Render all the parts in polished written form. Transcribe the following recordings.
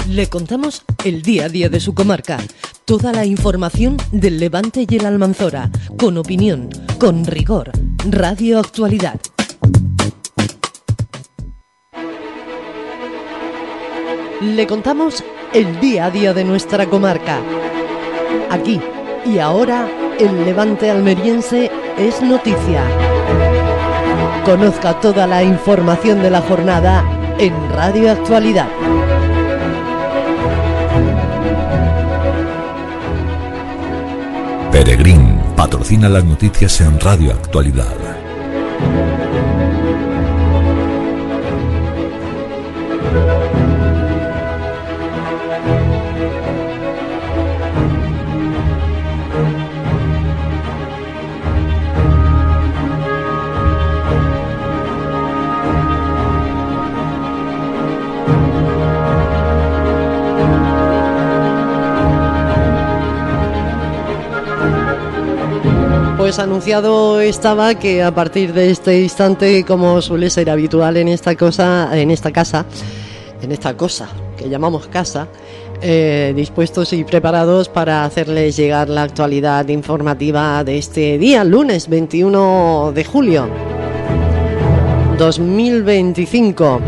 Le contamos el día a día de su comarca, toda la información del Levante y el Almanzora, con opinión, con rigor. Radio Actualidad. Le contamos el día a día de nuestra comarca. Aquí y ahora, el Levante almeriense es noticia. Conozca toda la información de la jornada en Radio Actualidad. Peregrín patrocina las noticias en Radio Actualidad. Pues anunciado estaba que a partir de este instante, como suele ser habitual en esta cosa que llamamos casa, dispuestos y preparados para hacerles llegar la actualidad informativa de este día, lunes 21 de julio 2025.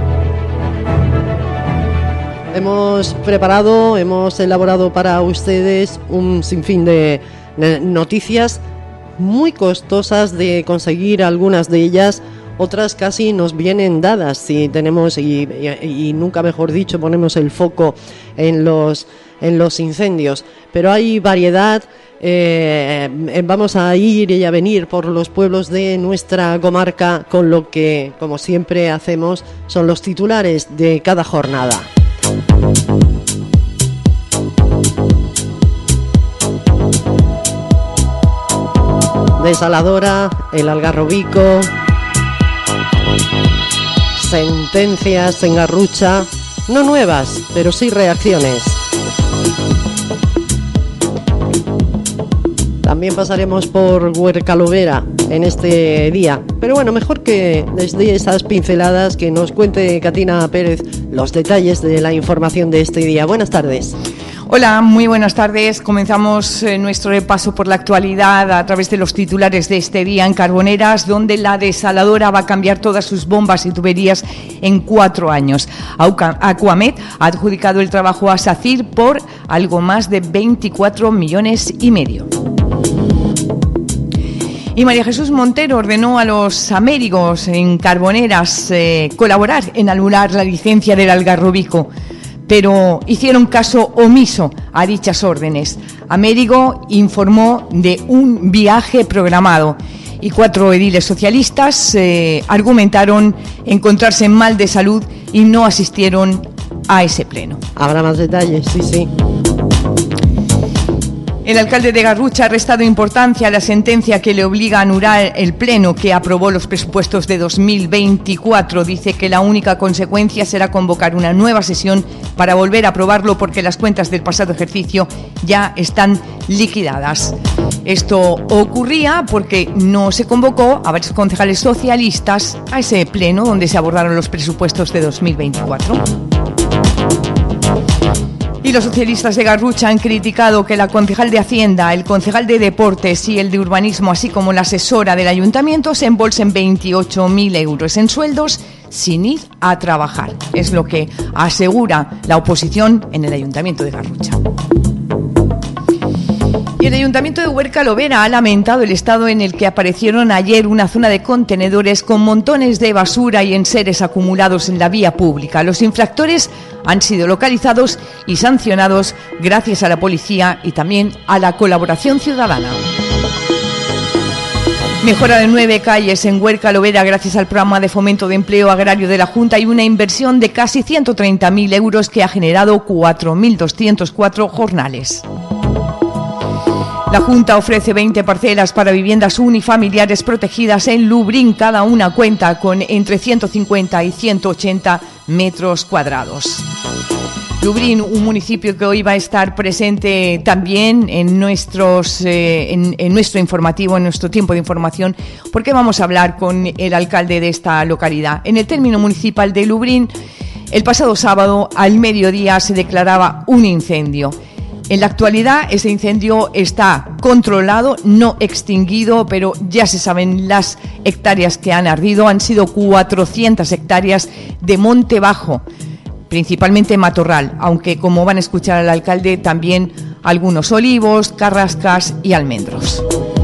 Hemos elaborado para ustedes un sinfín de noticias muy costosas de conseguir, algunas de ellas, otras casi nos vienen dadas si tenemos y nunca mejor dicho ponemos el foco en los incendios, pero hay variedad. Vamos a ir y a venir por los pueblos de nuestra comarca con lo que, como siempre hacemos, son los titulares de cada jornada. Desaladora, el Algarrobico, sentencias en Garrucha, no nuevas, pero sí reacciones. También pasaremos por Huercalovera en este día, pero bueno, mejor que desde esas pinceladas que nos cuente Catina Pérez los detalles de la información de este día. Buenas tardes. Hola, muy buenas tardes. Comenzamos nuestro repaso por la actualidad a través de los titulares de este día en Carboneras, donde la desaladora va a cambiar todas sus bombas y tuberías en 4 años. Aquamed ha adjudicado el trabajo a SACIR por algo más de 24,5 millones. Y María Jesús Montero ordenó a los amérigos en Carboneras colaborar en anular la licencia del Algarrobico, pero hicieron caso omiso a dichas órdenes. Amérigo informó de un viaje programado y 4 ediles socialistas argumentaron encontrarse mal de salud y no asistieron a ese pleno. Habrá más detalles, sí. El alcalde de Garrucha ha restado importancia a la sentencia que le obliga a anular el pleno que aprobó los presupuestos de 2024. Dice que la única consecuencia será convocar una nueva sesión para volver a aprobarlo porque las cuentas del pasado ejercicio ya están liquidadas. Esto ocurría porque no se convocó a varios concejales socialistas a ese pleno donde se abordaron los presupuestos de 2024. Y los socialistas de Garrucha han criticado que la concejal de Hacienda, el concejal de Deportes y el de Urbanismo, así como la asesora del ayuntamiento, se embolsen 28.000 euros en sueldos sin ir a trabajar. Es lo que asegura la oposición en el ayuntamiento de Garrucha. Y el Ayuntamiento de Huercalovera ha lamentado el estado en el que aparecieron ayer una zona de contenedores con montones de basura y enseres acumulados en la vía pública. Los infractores han sido localizados y sancionados gracias a la policía y también a la colaboración ciudadana. Mejora de 9 calles en Huercalovera gracias al programa de fomento de empleo agrario de la Junta y una inversión de casi 130.000 euros que ha generado 4.204 jornales. La Junta ofrece 20 parcelas para viviendas unifamiliares protegidas en Lubrín. Cada una cuenta con entre 150 y 180 metros cuadrados. Lubrín, un municipio que hoy va a estar presente también en nuestro informativo, en nuestro tiempo de información, porque vamos a hablar con el alcalde de esta localidad. En el término municipal de Lubrín El pasado sábado, al mediodía, se declaraba un incendio. En la actualidad, ese incendio está controlado, no extinguido, pero ya se saben las hectáreas que han ardido. Han sido 400 hectáreas de monte bajo, principalmente matorral, aunque, como van a escuchar al alcalde, también algunos olivos, carrascas y almendros.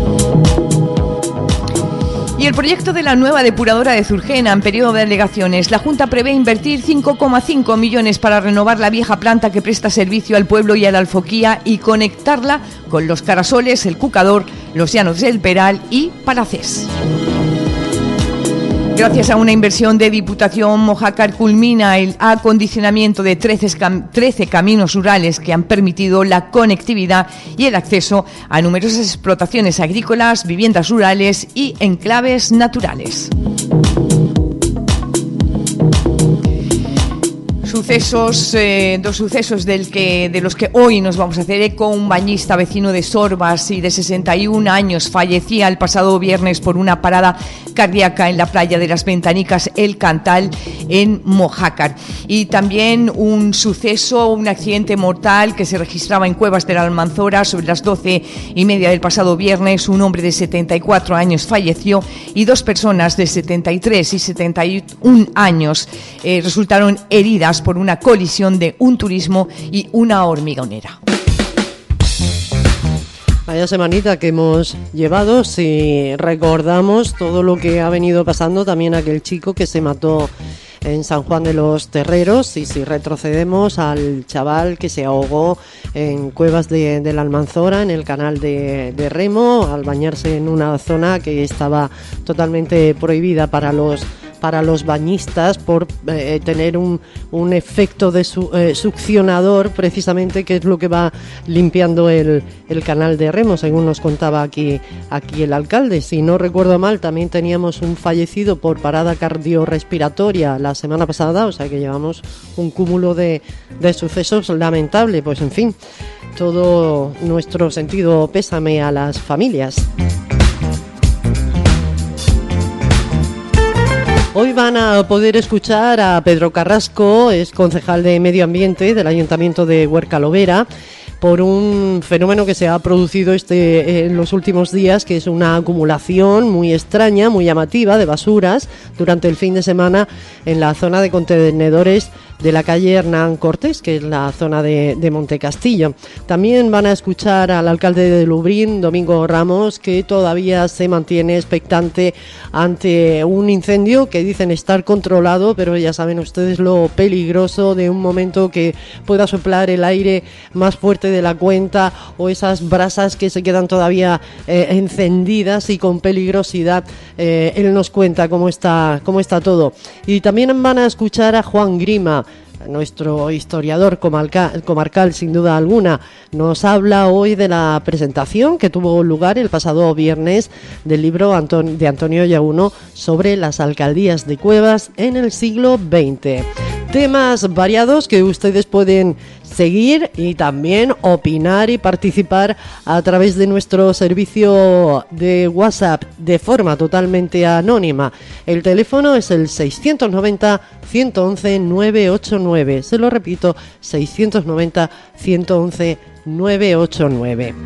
Y el proyecto de la nueva depuradora de Zurgena en periodo de alegaciones. La Junta prevé invertir 5,5 millones para renovar la vieja planta que presta servicio al pueblo y a la Alfoquía y conectarla con los Carasoles, el Cucador, los Llanos del Peral y Palacés. Gracias a una inversión de Diputación, Mojácar culmina el acondicionamiento de 13 caminos rurales que han permitido la conectividad y el acceso a numerosas explotaciones agrícolas, viviendas rurales y enclaves naturales. Dos sucesos de los que hoy nos vamos a hacer eco. Un bañista vecino de Sorbas y de 61 años fallecía el pasado viernes por una parada cardíaca en la playa de las Ventanicas, El Cantal, en Mojácar. Y también un accidente mortal que se registraba en Cuevas de la Almanzora sobre las 12:30 del pasado viernes. Un hombre de 74 años falleció y 2 personas de 73 y 71 años resultaron heridas por una colisión de un turismo y una hormigonera. Vaya semanita que hemos llevado, si recordamos todo lo que ha venido pasando, también aquel chico que se mató en San Juan de los Terreros, y si retrocedemos al chaval que se ahogó en Cuevas de la Almanzora, en el canal de remo, al bañarse en una zona que estaba totalmente prohibida para los bañistas por tener un efecto de succionador, precisamente, que es lo que va limpiando el canal de remo, según nos contaba aquí el alcalde. Si no recuerdo mal, también teníamos un fallecido por parada cardiorrespiratoria la semana pasada, o sea que llevamos un cúmulo de sucesos lamentable. Pues en fin, todo nuestro sentido pésame a las familias. Hoy van a poder escuchar a Pedro Carrasco, es concejal de Medio Ambiente del Ayuntamiento de Huerca-Lovera, por un fenómeno que se ha producido en los últimos días, que es una acumulación muy extraña, muy llamativa de basuras durante el fin de semana en la zona de contenedores de la calle Hernán Cortés, que es la zona de Montecastillo. También van a escuchar al alcalde de Lubrién, Domingo Ramos, que todavía se mantiene expectante ante un incendio que dicen estar controlado, pero ya saben ustedes lo peligroso de un momento que pueda soplar el aire más fuerte de la cuenta, o esas brasas que se quedan todavía encendidas y con peligrosidad. Él nos cuenta cómo está todo. Y también van a escuchar a Juan Grima, nuestro historiador comarcal, sin duda alguna. Nos habla hoy de la presentación que tuvo lugar el pasado viernes del libro de Antonio Llaguno sobre las alcaldías de Cuevas en el siglo XX. Temas variados que ustedes pueden seguir y también opinar y participar a través de nuestro servicio de WhatsApp de forma totalmente anónima. El teléfono es el 690-111-989. Se lo repito, 690-111-989.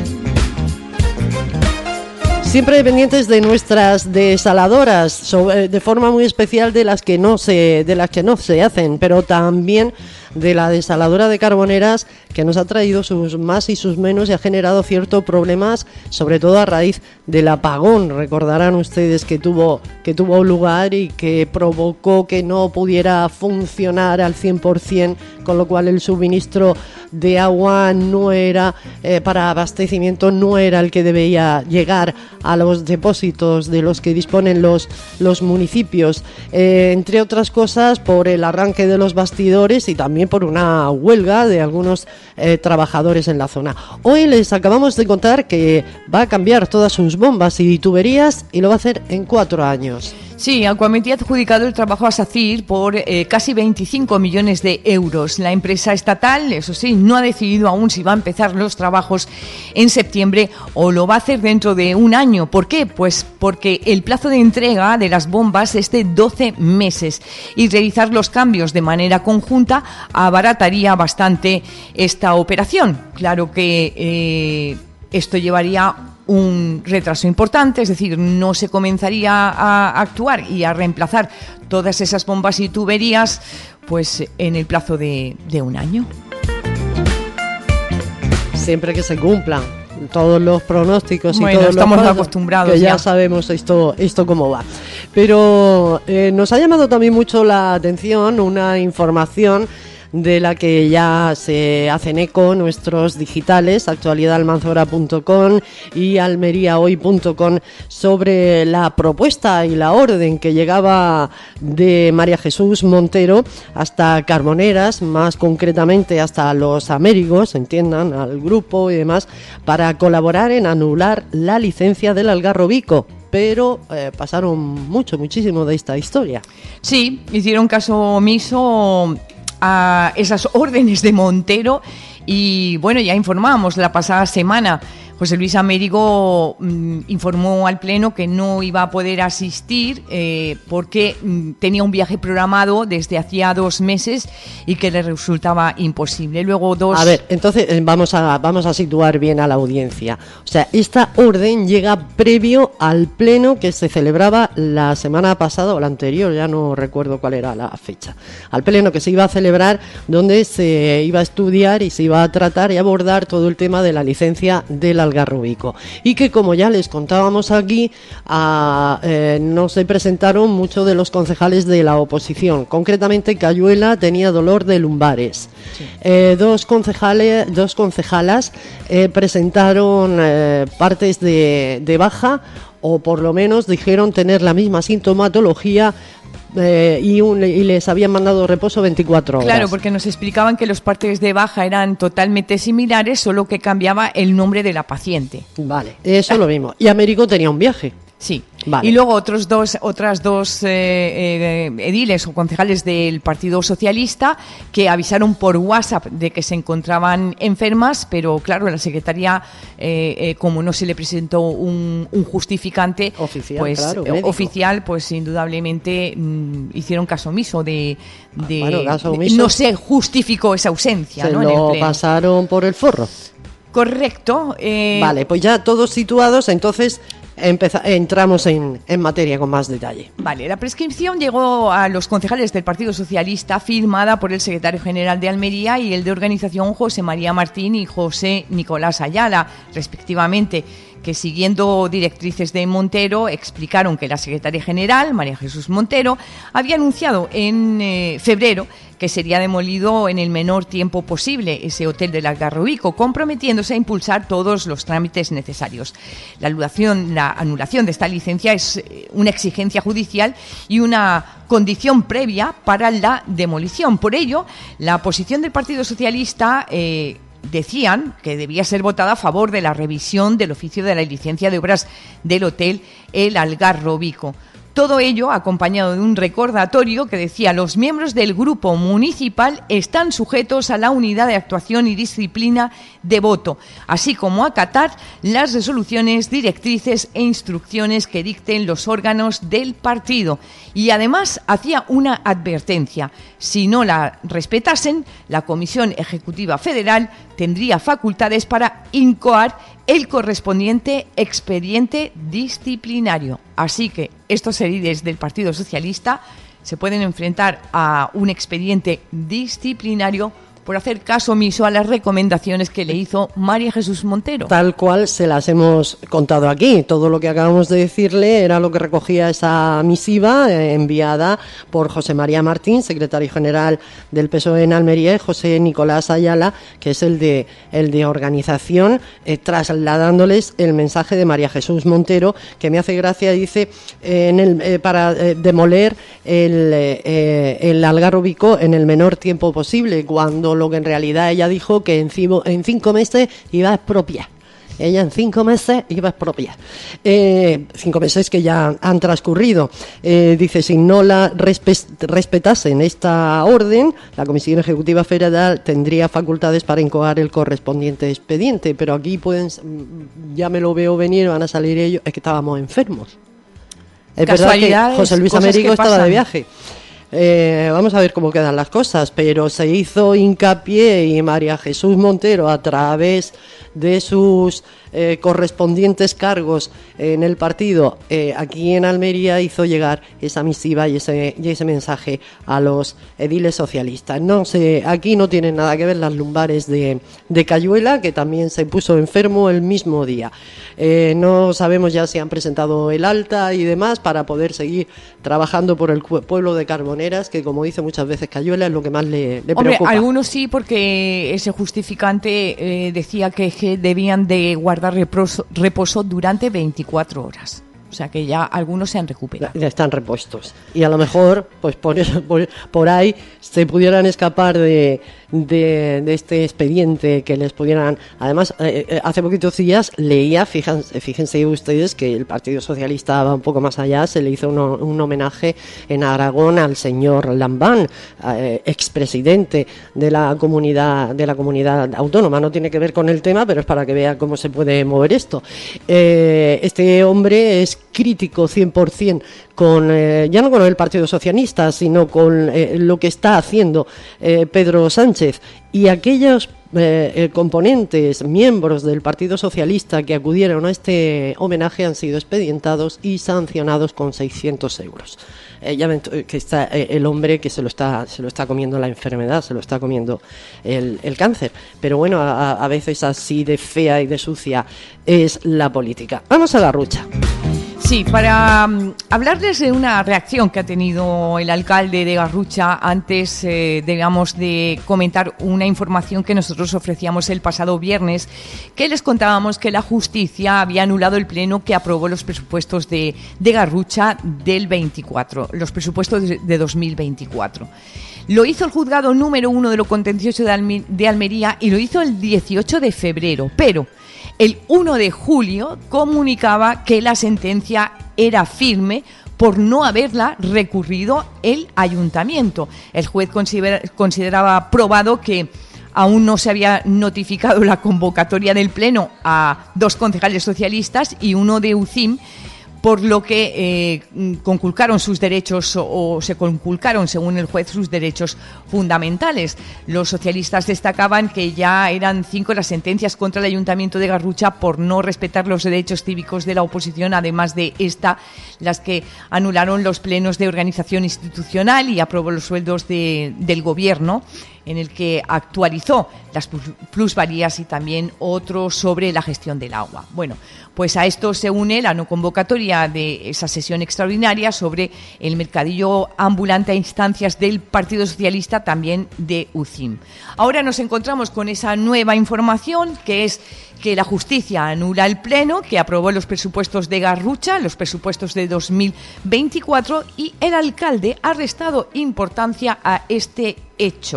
Siempre pendientes de nuestras desaladoras, de forma muy especial de las que no se hacen, pero también de la desaladora de Carboneras, que nos ha traído sus más y sus menos y ha generado ciertos problemas, sobre todo a raíz del apagón. Recordarán ustedes que tuvo lugar y que provocó que no pudiera funcionar al 100%, con lo cual el suministro de agua no era para abastecimiento, no era el que debía llegar a los depósitos de los que disponen los municipios, entre otras cosas por el arranque de los bastidores y también por una huelga de algunos trabajadores en la zona. Hoy les acabamos de contar que va a cambiar todas sus bombas y tuberías, y lo va a hacer en 4 años. Sí, Aquametti ha adjudicado el trabajo a SACIR por casi 25 millones de euros. La empresa estatal, eso sí, no ha decidido aún si va a empezar los trabajos en septiembre o lo va a hacer dentro de un año. ¿Por qué? Pues porque el plazo de entrega de las bombas es de 12 meses y realizar los cambios de manera conjunta abarataría bastante esta operación. Claro que esto llevaría un retraso importante, es decir, no se comenzaría a actuar y a reemplazar todas esas bombas y tuberías pues en el plazo de un año. Siempre que se cumplan todos los pronósticos, bueno, y todos estamos los acostumbrados que ya sabemos esto cómo va. Pero nos ha llamado también mucho la atención una información de la que ya se hacen eco nuestros digitales, actualidadalmanzora.com y almeriahoy.com, sobre la propuesta y la orden que llegaba de María Jesús Montero hasta Carboneras, más concretamente hasta Los Amérigos, entiendan, al grupo y demás, para colaborar en anular la licencia del Algarrobico. Pero pasaron muchísimo de esta historia. Sí, hicieron caso omiso a esas órdenes de Montero y bueno, ya informábamos la pasada semana. José Luis Amérigo informó al Pleno que no iba a poder asistir porque tenía un viaje programado desde hacía 2 meses y que le resultaba imposible. Luego A ver, entonces vamos a situar bien a la audiencia. O sea, esta orden llega previo al Pleno que se celebraba la semana pasada o la anterior, ya no recuerdo cuál era la fecha. Al Pleno que se iba a celebrar, donde se iba a estudiar y se iba a tratar y abordar todo el tema de la licencia del Algarrobico, y que, como ya les contábamos aquí, no se presentaron muchos de los concejales de la oposición. Concretamente, Cayuela tenía dolor de lumbares. Sí. Dos concejalas presentaron partes de baja, o por lo menos dijeron tener la misma sintomatología, y les habían mandado reposo 24 horas. Claro, porque nos explicaban que los partes de baja eran totalmente similares, solo que cambiaba el nombre de la paciente. Vale, eso lo mismo. Y Américo tenía un viaje. Sí, vale. Y luego otras dos ediles o concejales del Partido Socialista que avisaron por WhatsApp de que se encontraban enfermas, pero claro, la secretaria, como no se le presentó un justificante oficial, pues, claro, oficial, pues indudablemente hicieron caso omiso caso omiso. No se justificó esa ausencia, se ¿no? lo pasaron por el forro. Correcto. Vale, pues ya todos situados, entonces entramos en materia con más detalle. Vale, la prescripción llegó a los concejales del Partido Socialista firmada por el secretario general de Almería y el de organización José María Martín y José Nicolás Ayala, respectivamente, que siguiendo directrices de Montero explicaron que la secretaria general, María Jesús Montero, había anunciado en febrero que sería demolido en el menor tiempo posible ese hotel del Algarrobico, comprometiéndose a impulsar todos los trámites necesarios. La anulación de esta licencia es una exigencia judicial y una condición previa para la demolición. Por ello, la posición del Partido Socialista decían que debía ser votada a favor de la revisión del oficio de la licencia de obras del hotel El Algarrobico. Todo ello acompañado de un recordatorio que decía: los miembros del grupo municipal están sujetos a la unidad de actuación y disciplina de voto, así como acatar las resoluciones, directrices e instrucciones que dicten los órganos del partido. Y además hacía una advertencia: si no la respetasen, la Comisión Ejecutiva Federal tendría facultades para incoar el correspondiente expediente disciplinario. Así que estos ediles del Partido Socialista se pueden enfrentar a un expediente disciplinario por hacer caso omiso a las recomendaciones que le hizo María Jesús Montero. Tal cual se las hemos contado aquí. Todo lo que acabamos de decirle era lo que recogía esa misiva enviada por José María Martín, secretario general del PSOE en Almería, y José Nicolás Ayala, que es el de organización, trasladándoles el mensaje de María Jesús Montero, que me hace gracia. Dice para demoler el Algarrobico en el menor tiempo posible, cuando lo que en realidad ella dijo que en 5 meses iba a expropiar. ella en 5 meses iba a expropiar. 5 meses que ya han transcurrido. Dice, si no la respetasen esta orden, la Comisión Ejecutiva Federal tendría facultades para incoar el correspondiente expediente, pero aquí ya me lo veo venir, van a salir ellos, es que estábamos enfermos. Es verdad que José Luis Américo estaba de viaje. Vamos a ver cómo quedan las cosas, pero se hizo hincapié y María Jesús Montero, a través de sus correspondientes cargos en el partido, aquí en Almería, hizo llegar esa misiva y ese mensaje a los ediles socialistas. No sé, aquí no tienen nada que ver las lumbares de Cayuela, que también se puso enfermo el mismo día. No sabemos ya si han presentado el alta y demás para poder seguir trabajando por el pueblo de Carboneras, que, como dice muchas veces Cayuela, es lo que más le preocupa. Algunos sí, porque ese justificante decía que debían de guardar reposo durante 24 horas. O sea que ya algunos se han recuperado. Ya están repuestos. Y a lo mejor, pues por ahí se pudieran escapar de este expediente, que les pudieran... Además, hace poquitos días leía, fíjense ustedes, que el Partido Socialista va un poco más allá, se le hizo un homenaje en Aragón al señor Lambán, expresidente de la comunidad autónoma. No tiene que ver con el tema, pero es para que vea cómo se puede mover esto. Este hombre es crítico 100% ya no con el Partido Socialista, sino con lo que está haciendo Pedro Sánchez, y aquellos componentes, miembros del Partido Socialista que acudieron a este homenaje han sido expedientados y sancionados con 600 euros. Ya ven que está el hombre que se lo está comiendo la enfermedad, se lo está comiendo el cáncer. Pero bueno, a veces así de fea y de sucia es la política. Vamos a Garrucha. Sí, para hablarles de una reacción que ha tenido el alcalde de Garrucha antes, de comentar una información que nosotros ofrecíamos el pasado viernes, que les contábamos que la justicia había anulado el pleno que aprobó los presupuestos de Garrucha del 24, los presupuestos de 2024. Lo hizo el juzgado número 1 de lo contencioso de Almería y lo hizo el 18 de febrero, pero el 1 de julio comunicaba que la sentencia era firme por no haberla recurrido el ayuntamiento. El juez consideraba probado que aún no se había notificado la convocatoria del pleno a 2 concejales socialistas y 1 de UCIM, por lo que conculcaron sus derechos o se conculcaron, según el juez, sus derechos fundamentales. Los socialistas destacaban que ya eran 5 las sentencias contra el Ayuntamiento de Garrucha por no respetar los derechos cívicos de la oposición, además de las que anularon los plenos de organización institucional y aprobó los sueldos del gobierno, en el que actualizó las plusvalías y también otros sobre la gestión del agua. Bueno, pues a esto se une la no convocatoria de esa sesión extraordinaria sobre el mercadillo ambulante a instancias del Partido Socialista, también de UCIM. Ahora nos encontramos con esa nueva información, que es que la justicia anula el pleno que aprobó los presupuestos de Garrucha, los presupuestos de 2024, y el alcalde ha restado importancia a este hecho.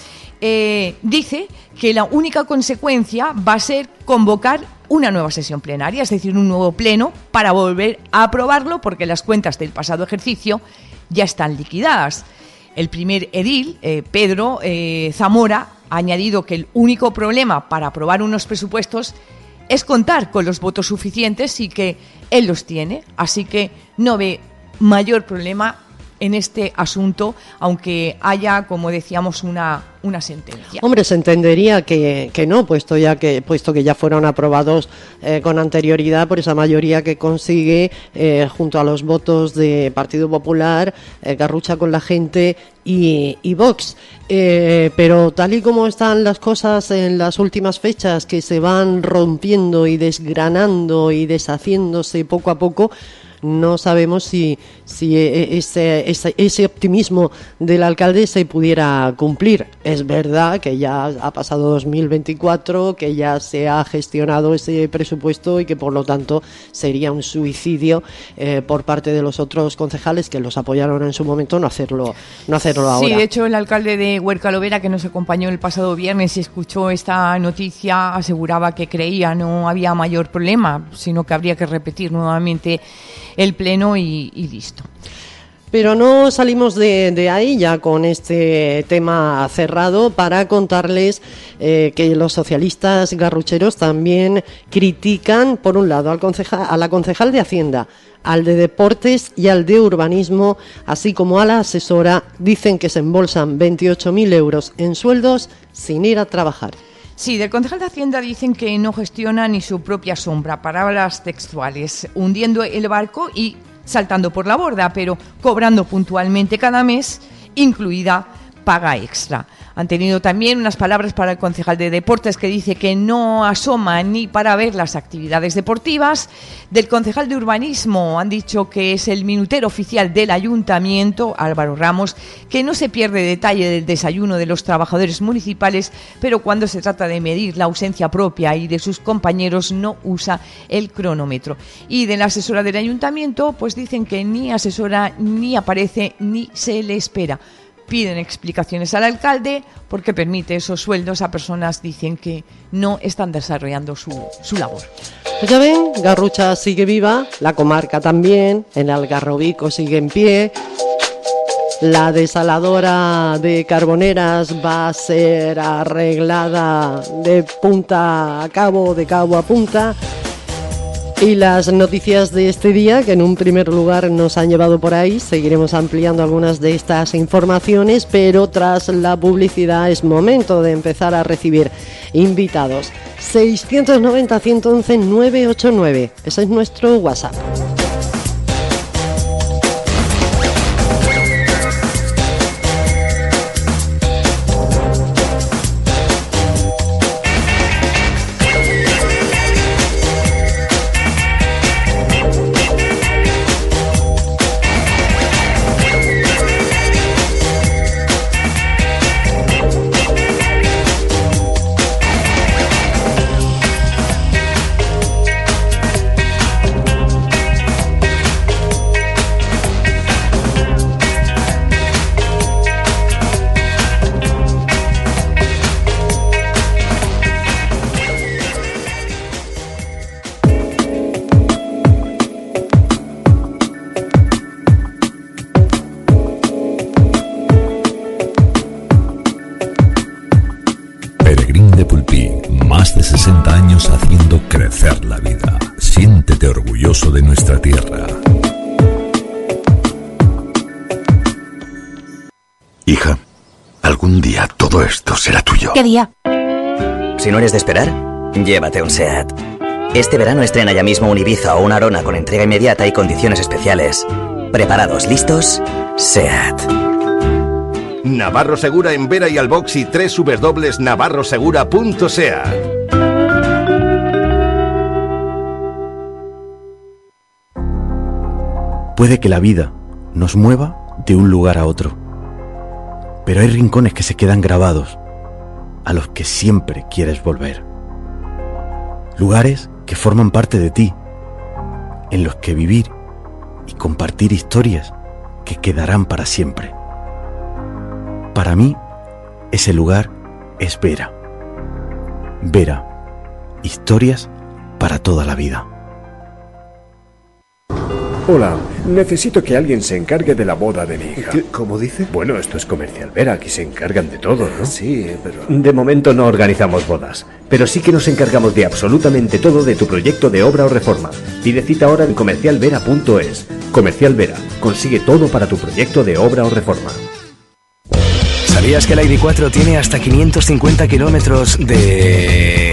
Dice que la única consecuencia va a ser convocar una nueva sesión plenaria, es decir, un nuevo pleno para volver a aprobarlo, porque las cuentas del pasado ejercicio ya están liquidadas. El primer edil, Pedro Zamora, ha añadido que el único problema para aprobar unos presupuestos es contar con los votos suficientes y que él los tiene, así que no ve mayor problema en este asunto, aunque haya, como decíamos, una sentencia. Hombre, se entendería que no, puesto que ya fueron aprobados con anterioridad por esa mayoría que consigue junto a los votos de Partido Popular, Garrucha con la Gente y Vox. Pero tal y como están las cosas en las últimas fechas, que se van rompiendo y desgranando y deshaciéndose poco a poco, no sabemos si ese optimismo del alcalde se pudiera cumplir. Es verdad que ya ha pasado 2024, que ya se ha gestionado ese presupuesto y que por lo tanto sería un suicidio por parte de los otros concejales que los apoyaron en su momento no hacerlo ahora. Sí, de hecho el alcalde de Huerca Lovera, que nos acompañó el pasado viernes y escuchó esta noticia, aseguraba que creía no había mayor problema, sino que habría que repetir nuevamente el pleno y listo. Pero no salimos de ahí ya con este tema cerrado para contarles que los socialistas garrucheros también critican, por un lado, a la concejal de Hacienda, al de Deportes y al de Urbanismo, así como a la asesora. Dicen que se embolsan 28.000 euros en sueldos sin ir a trabajar. Sí, del concejal de Hacienda dicen que no gestiona ni su propia sombra, palabras textuales, hundiendo el barco y saltando por la borda, pero cobrando puntualmente cada mes, incluida paga extra. Han tenido también unas palabras para el concejal de Deportes, que dice que no asoma ni para ver las actividades deportivas. Del concejal de Urbanismo han dicho que es el minutero oficial del ayuntamiento, Álvaro Ramos, que no se pierde detalle del desayuno de los trabajadores municipales, pero cuando se trata de medir la ausencia propia y de sus compañeros no usa el cronómetro. Y de la asesora del ayuntamiento, pues dicen que ni asesora, ni aparece, ni se le espera. Piden explicaciones al alcalde porque permite esos sueldos a personas, dicen, que no están desarrollando su labor. Pues ya ven, Garrucha sigue viva, la comarca también, el Algarrobico sigue en pie, la desaladora de Carboneras va a ser arreglada de punta a cabo, de cabo a punta. Y las noticias de este día, que en un primer lugar nos han llevado por ahí, seguiremos ampliando algunas de estas informaciones, pero tras la publicidad es momento de empezar a recibir invitados. 690-111-989, ese es nuestro WhatsApp. Más de 60 años haciendo crecer la vida. Siéntete orgulloso de nuestra tierra. Hija, algún día todo esto será tuyo. ¿Qué día? Si no eres de esperar, llévate un SEAT. Este verano estrena ya mismo un Ibiza o una Arona con entrega inmediata y condiciones especiales. ¿Preparados? ¿Listos? SEAT. Navarro Segura en Vera y Albox y www.navarrosegura.sea. Puede que la vida nos mueva de un lugar a otro, pero hay rincones que se quedan grabados, a los que siempre quieres volver. Lugares que forman parte de ti, en los que vivir y compartir historias que quedarán para siempre. Para mí, ese lugar es Vera. Vera, historias para toda la vida. Hola, necesito que alguien se encargue de la boda de mi hija. ¿Cómo dice? Bueno, esto es Comercial Vera, aquí se encargan de todo, ¿no? Sí, pero... De momento no organizamos bodas, pero sí que nos encargamos de absolutamente todo de tu proyecto de obra o reforma. Pide cita ahora en comercialvera.es. Comercial Vera, consigue todo para tu proyecto de obra o reforma. ¿Sabías que la ID4 tiene hasta 550 kilómetros de...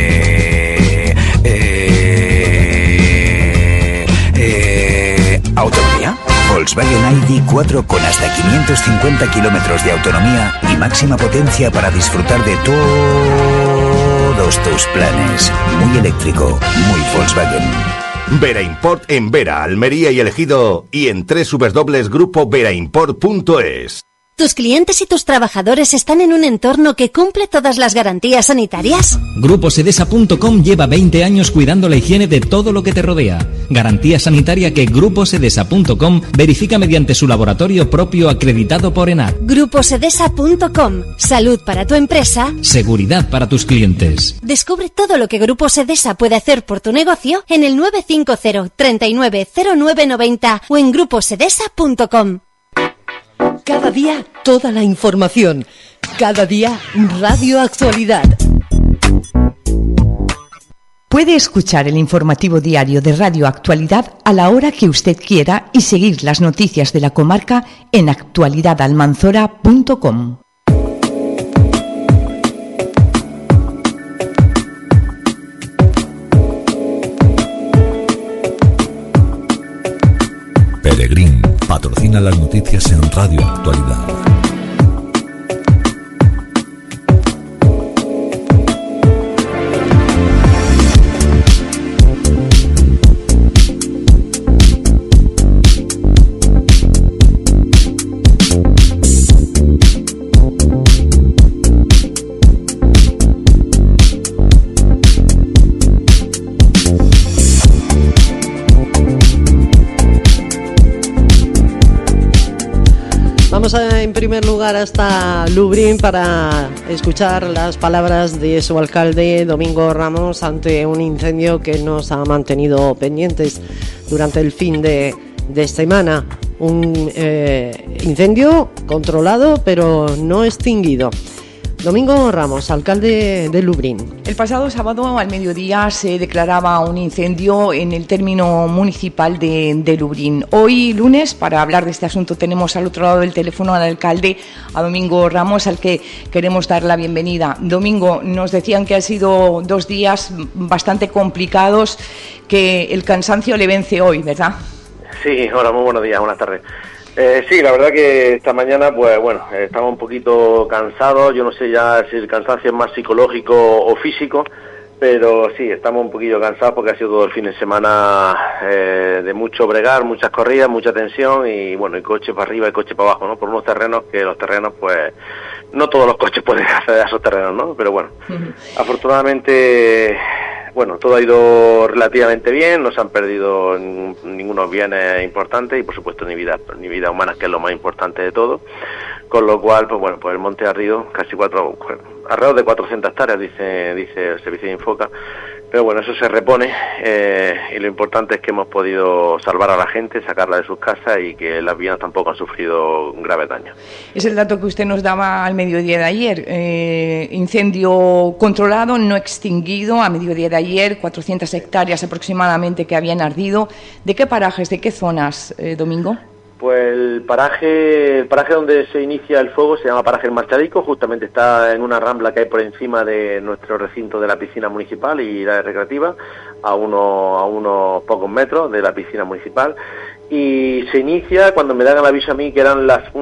autonomía? Volkswagen ID4 con hasta 550 kilómetros de autonomía y máxima potencia para disfrutar de todos tus planes. Muy eléctrico, muy Volkswagen. Vera Import en Vera, Almería y El Ejido y en www.grupoveraImport.es. ¿Tus clientes y tus trabajadores están en un entorno que cumple todas las garantías sanitarias? GrupoSedesa.com lleva 20 años cuidando la higiene de todo lo que te rodea. Garantía sanitaria que GrupoSedesa.com verifica mediante su laboratorio propio acreditado por ENAC. GrupoSedesa.com. Salud para tu empresa. Seguridad para tus clientes. Descubre todo lo que Grupo Sedesa puede hacer por tu negocio en el 950 39 09 90 o en gruposedesa.com. Cada día toda la información. Cada día Radio Actualidad. Puede escuchar el informativo diario de Radio Actualidad a la hora que usted quiera y seguir las noticias de la comarca en actualidadalmanzora.com. Peregrín patrocina las noticias en Radio Actualidad. Vamos en primer lugar hasta Lublin para escuchar las palabras de su alcalde Domingo Ramos ante un incendio que nos ha mantenido pendientes durante el fin de semana. Un incendio controlado pero no extinguido. Domingo Ramos, alcalde de Lublin. El pasado sábado al mediodía se declaraba un incendio en el término municipal de Lublin. Hoy, lunes, para hablar de este asunto tenemos al otro lado del teléfono al alcalde, a Domingo Ramos, al que queremos dar la bienvenida. Domingo, nos decían que han sido 2 días bastante complicados, que el cansancio le vence hoy, ¿verdad? Sí, hola, muy buenos días, buenas tardes. Sí, la verdad que esta mañana, pues bueno, estamos un poquito cansados. Yo no sé ya si el cansancio es más psicológico o físico, pero sí, estamos un poquillo cansados porque ha sido todo el fin de semana de mucho bregar, muchas corridas, mucha tensión y bueno, y coche para arriba y coche para abajo, ¿no? Por unos terrenos que los terrenos, pues, no todos los coches pueden acceder a esos terrenos, ¿no? Pero bueno, afortunadamente, bueno, todo ha ido relativamente bien, no se han perdido ningunos bienes importantes y por supuesto ni vida humana, que es lo más importante de todo, con lo cual, pues bueno, pues el monte ha ardido casi alrededor de 400 hectáreas, dice el servicio de Infoca, pero bueno, eso se repone y lo importante es que hemos podido salvar a la gente, sacarla de sus casas y que las viviendas tampoco han sufrido graves daños. Es el dato que usted nos daba al mediodía de ayer, incendio controlado, no extinguido, a mediodía de ayer, 400 hectáreas aproximadamente que habían ardido. ¿De qué parajes, de qué zonas, Domingo? Pues el paraje donde se inicia el fuego se llama Paraje El Marchalico, justamente está en una rambla que hay por encima de nuestro recinto de la piscina municipal y la recreativa, a unos pocos metros de la piscina municipal, y se inicia cuando me dan el aviso a mí que eran las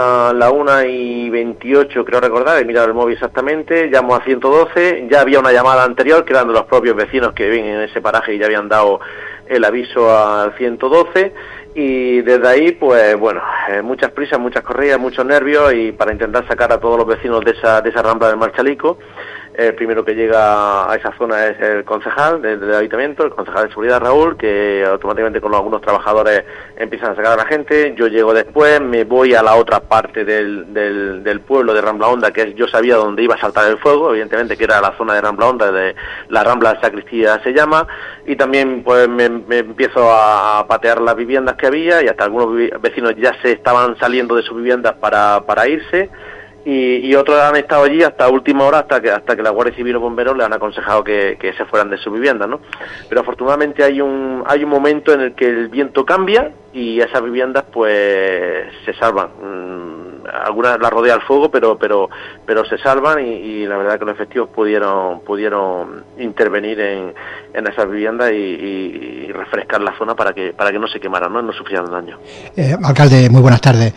1:28, creo recordar, he mirado el móvil exactamente, llamo a 112, ya había una llamada anterior que eran de los propios vecinos que viven en ese paraje y ya habían dado el aviso al 112 y desde ahí, pues bueno, muchas prisas, muchas corridas, muchos nervios y para intentar sacar a todos los vecinos de esa rambla del Marchalico. El primero que llega a esa zona es el concejal del ayuntamiento, el concejal de seguridad Raúl, que automáticamente con algunos trabajadores empiezan a sacar a la gente. Yo llego después, me voy a la otra parte del pueblo de Rambla Honda, que yo sabía dónde iba a saltar el fuego, evidentemente que era la zona de Rambla Honda, de la Rambla de Sacristía se llama, y también pues me empiezo a patear las viviendas que había y hasta algunos vecinos ya se estaban saliendo de sus viviendas para irse. Y otros han estado allí hasta última hora, hasta que la Guardia Civil o bomberos le han aconsejado que se fueran de su vivienda, ¿no? Pero afortunadamente hay un momento en el que el viento cambia y esas viviendas pues se salvan. Algunas las rodea el fuego, pero se salvan y la verdad que los efectivos pudieron intervenir en esas viviendas y refrescar la zona para que no se quemaran, no sufrieran daño. Alcalde, muy buenas tardes.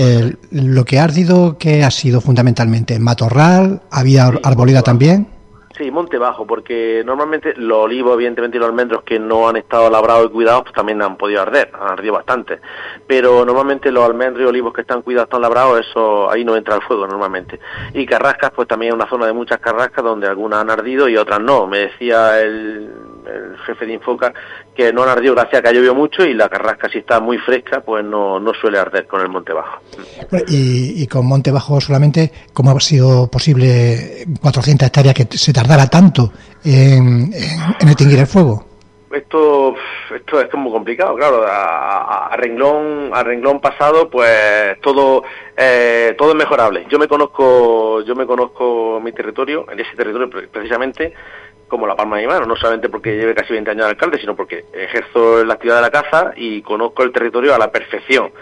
Lo que ha ardido, ¿qué ha sido fundamentalmente? ¿Matorral? ¿Había arboleda también? Sí, monte bajo, porque normalmente los olivos, evidentemente, y los almendros que no han estado labrados y cuidados, pues también han podido arder, han ardido bastante. Pero normalmente los almendros y olivos que están cuidados, están labrados, eso ahí no entra el fuego normalmente. Y carrascas, pues también es una zona de muchas carrascas donde algunas han ardido y otras no. Me decía el jefe de Infoca que no han ardido gracias a que ha llovido mucho, y la carrasca, si está muy fresca, pues no suele arder con el monte bajo. Y con monte bajo solamente, ¿cómo ha sido posible 400 hectáreas que se tardara tanto en extinguir el fuego? Esto es muy complicado, claro. A renglón pasado, pues todo es mejorable. Yo me conozco mi territorio, en ese territorio precisamente, como la palma de mi mano, no solamente porque lleve casi 20 años de alcalde, sino porque ejerzo la actividad de la caza y conozco el territorio a la perfección.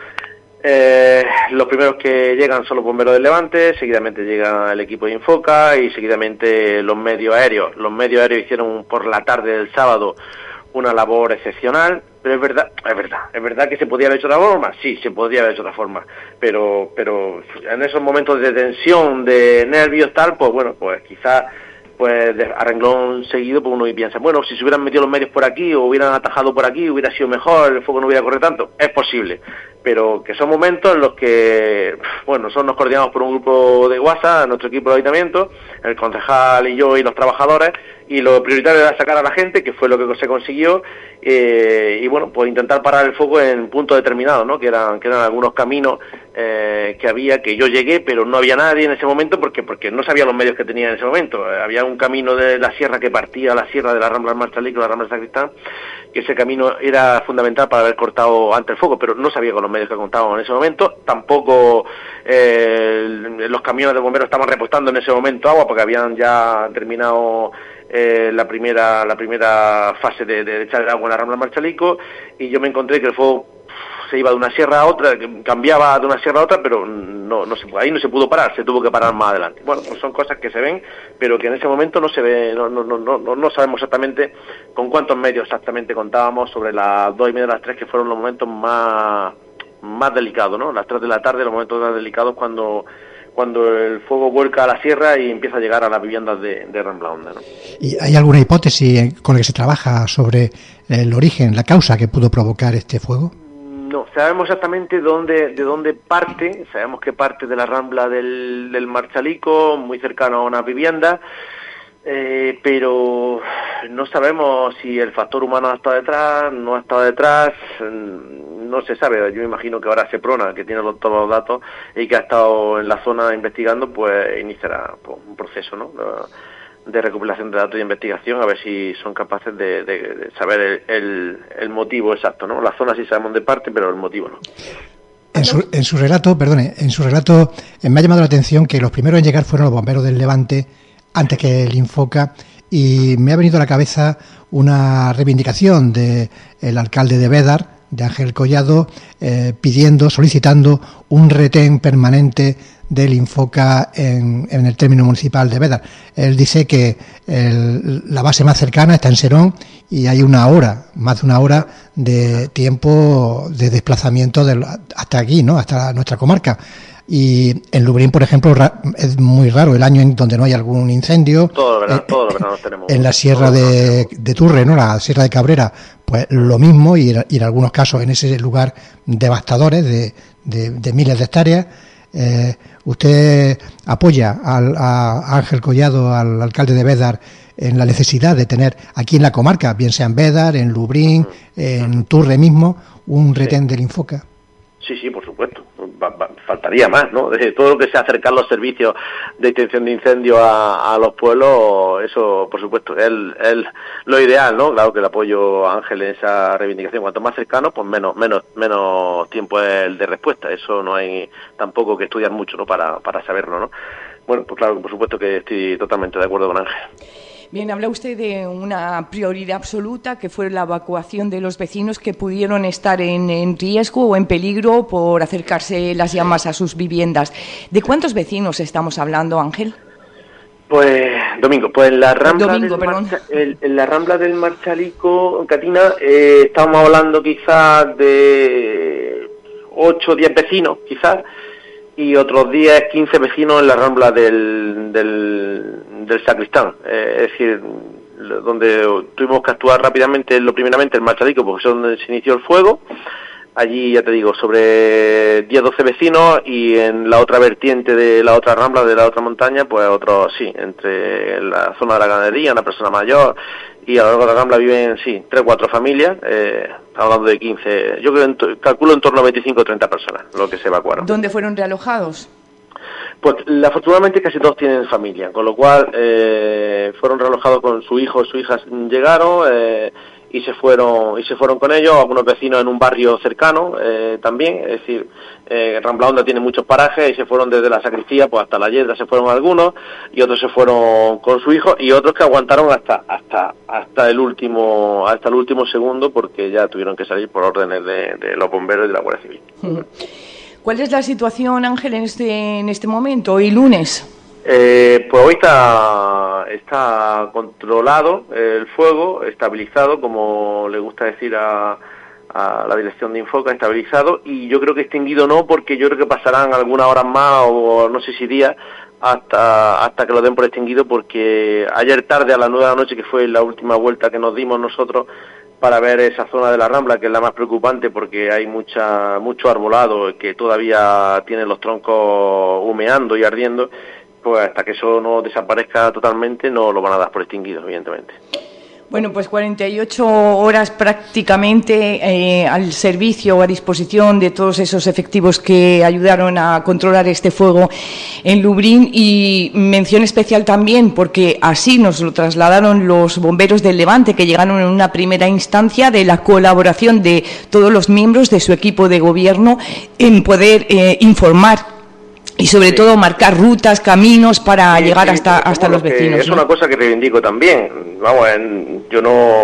Los primeros que llegan son los bomberos del Levante, seguidamente llega el equipo de Infoca y seguidamente los medios aéreos. Los medios aéreos hicieron por la tarde del sábado una labor excepcional, pero es verdad que se podía haber hecho de otra forma. Sí, se podría haber hecho de otra forma, pero en esos momentos de tensión, de nervios, tal, pues bueno, pues quizás a renglón seguido, pues uno piensa, bueno, si se hubieran metido los medios por aquí o hubieran atajado por aquí, hubiera sido mejor, el fuego no hubiera corrido tanto. Es posible, pero que son momentos en los que, bueno, nosotros nos coordinamos por un grupo de WhatsApp, nuestro equipo de ayuntamiento, el concejal y yo y los trabajadores, y lo prioritario era sacar a la gente, que fue lo que se consiguió, y bueno, pues intentar parar el fuego en puntos determinados, ¿no? Que eran algunos caminos que había, que yo llegué, pero no había nadie en ese momento porque no sabía los medios que tenía en ese momento. Había un camino de la sierra que partía a la sierra de la Rambla del Marchalico, la Rambla de Sacristán, que ese camino era fundamental para haber cortado antes el fuego, pero no sabía con los medios que contábamos en ese momento. Tampoco los camiones de bomberos estaban repostando en ese momento agua, porque habían ya terminado la primera fase de echar el agua en la Rambla del Marchalico, y yo me encontré que el fuego se iba de una sierra a otra, cambiaba de una sierra a otra, pero ahí no se pudo parar, se tuvo que parar más adelante. Bueno, pues son cosas que se ven, pero que en ese momento no se ve, no sabemos exactamente con cuántos medios exactamente contábamos, sobre las 2:30, las 3, que fueron los momentos más delicados, ¿no? Las 3 de la tarde, los momentos más delicados cuando el fuego vuelca a la sierra y empieza a llegar a las viviendas de Rambla Honda, ¿no? ¿Y hay alguna hipótesis con la que se trabaja sobre el origen, la causa que pudo provocar este fuego? No, sabemos exactamente de dónde parte. Sabemos que parte de la Rambla del Marchalico, muy cercano a una vivienda, pero no sabemos si el factor humano ha estado detrás, no ha estado detrás, no se sabe. Yo me imagino que ahora Seprona, que tiene todos los datos y que ha estado en la zona investigando, pues iniciará un proceso, ¿no?, de recopilación de datos y investigación, a ver si son capaces de saber el motivo exacto, ¿no? La zona sí sabemos de parte, pero el motivo no. En su relato me ha llamado la atención que los primeros en llegar fueron los bomberos del Levante antes que el Infoca, y me ha venido a la cabeza una reivindicación del alcalde de Bédar, de Ángel Collado, solicitando un retén permanente del Infoca en el término municipal de Bédar. Él dice que la base más cercana está en Serón y hay más de una hora de tiempo de desplazamiento hasta aquí, ¿no?, hasta nuestra comarca. Y en Lubrín, por ejemplo, es muy raro el año en donde no hay algún incendio. Todos los veranos tenemos. En la sierra de Turre, ¿no?, la sierra de Cabrera, pues lo mismo, y en algunos casos en ese lugar devastadores de miles de hectáreas. ¿Usted apoya a Ángel Collado, al alcalde de Bédar, en la necesidad de tener aquí en la comarca, bien sea en Bédar, en Lubrín, en Turre mismo, un retén del Infoca? Sí, por supuesto. Faltaría más, ¿no? De todo lo que sea acercar los servicios de extinción de incendios a los pueblos, eso, por supuesto, es lo ideal, ¿no? Claro que el apoyo a Ángel en esa reivindicación. Cuanto más cercano, pues menos tiempo es el de respuesta. Eso no hay tampoco que estudiar mucho, ¿no?, para saberlo, ¿no? Bueno, pues claro, por supuesto que estoy totalmente de acuerdo con Ángel. Bien, habla usted de una prioridad absoluta, que fue la evacuación de los vecinos que pudieron estar en riesgo o en peligro por acercarse las llamas a sus viviendas. ¿De cuántos vecinos estamos hablando, Ángel? Pues, Domingo, pues en la Rambla del Marchalico, Catina, estamos hablando quizás de 8 o 10 vecinos, quizás, y otros 10, 15 vecinos en la Rambla del del sacristán, es decir, donde tuvimos que actuar rápidamente, primeramente el Machadico, porque es donde se inició el fuego. Allí, ya te digo, sobre 10-12 vecinos, y en la otra vertiente de la otra rambla, de la otra montaña, pues otros, sí, entre la zona de la ganadería, una persona mayor, y a lo largo de la rambla viven, sí, 3-4 familias, hablando de 15, yo creo, calculo en torno a 25 o 30 personas, lo que se evacuaron. ¿Dónde fueron realojados? Pues afortunadamente casi todos tienen familia, con lo cual fueron realojados con su hijo, sus hijas llegaron, y se fueron con ellos, algunos vecinos en un barrio cercano también, es decir, Rambla Honda tiene muchos parajes, y se fueron desde la sacristía pues hasta la Yedra, se fueron algunos, y otros se fueron con su hijo, y otros que aguantaron hasta el último segundo, porque ya tuvieron que salir por órdenes de los bomberos y de la Guardia Civil. ¿Cuál es la situación, Ángel, en este momento, hoy lunes? Pues hoy está controlado el fuego, estabilizado, como le gusta decir a la dirección de Infoca, estabilizado, y yo creo que extinguido no, porque yo creo que pasarán algunas horas más, o no sé si días, hasta que lo den por extinguido, porque ayer tarde a las 9 de la noche, que fue la última vuelta que nos dimos nosotros para ver esa zona de la Rambla, que es la más preocupante porque hay mucho arbolado que todavía tiene los troncos humeando y ardiendo, pues hasta que eso no desaparezca totalmente no lo van a dar por extinguido, evidentemente. Bueno, pues 48 horas prácticamente al servicio o a disposición de todos esos efectivos que ayudaron a controlar este fuego en Lubriñ, y mención especial también porque así nos lo trasladaron los bomberos del Levante, que llegaron en una primera instancia, de la colaboración de todos los miembros de su equipo de gobierno en poder informar y sobre todo marcar rutas, caminos para llegar hasta los vecinos. Es una cosa que reivindico también. Vamos, yo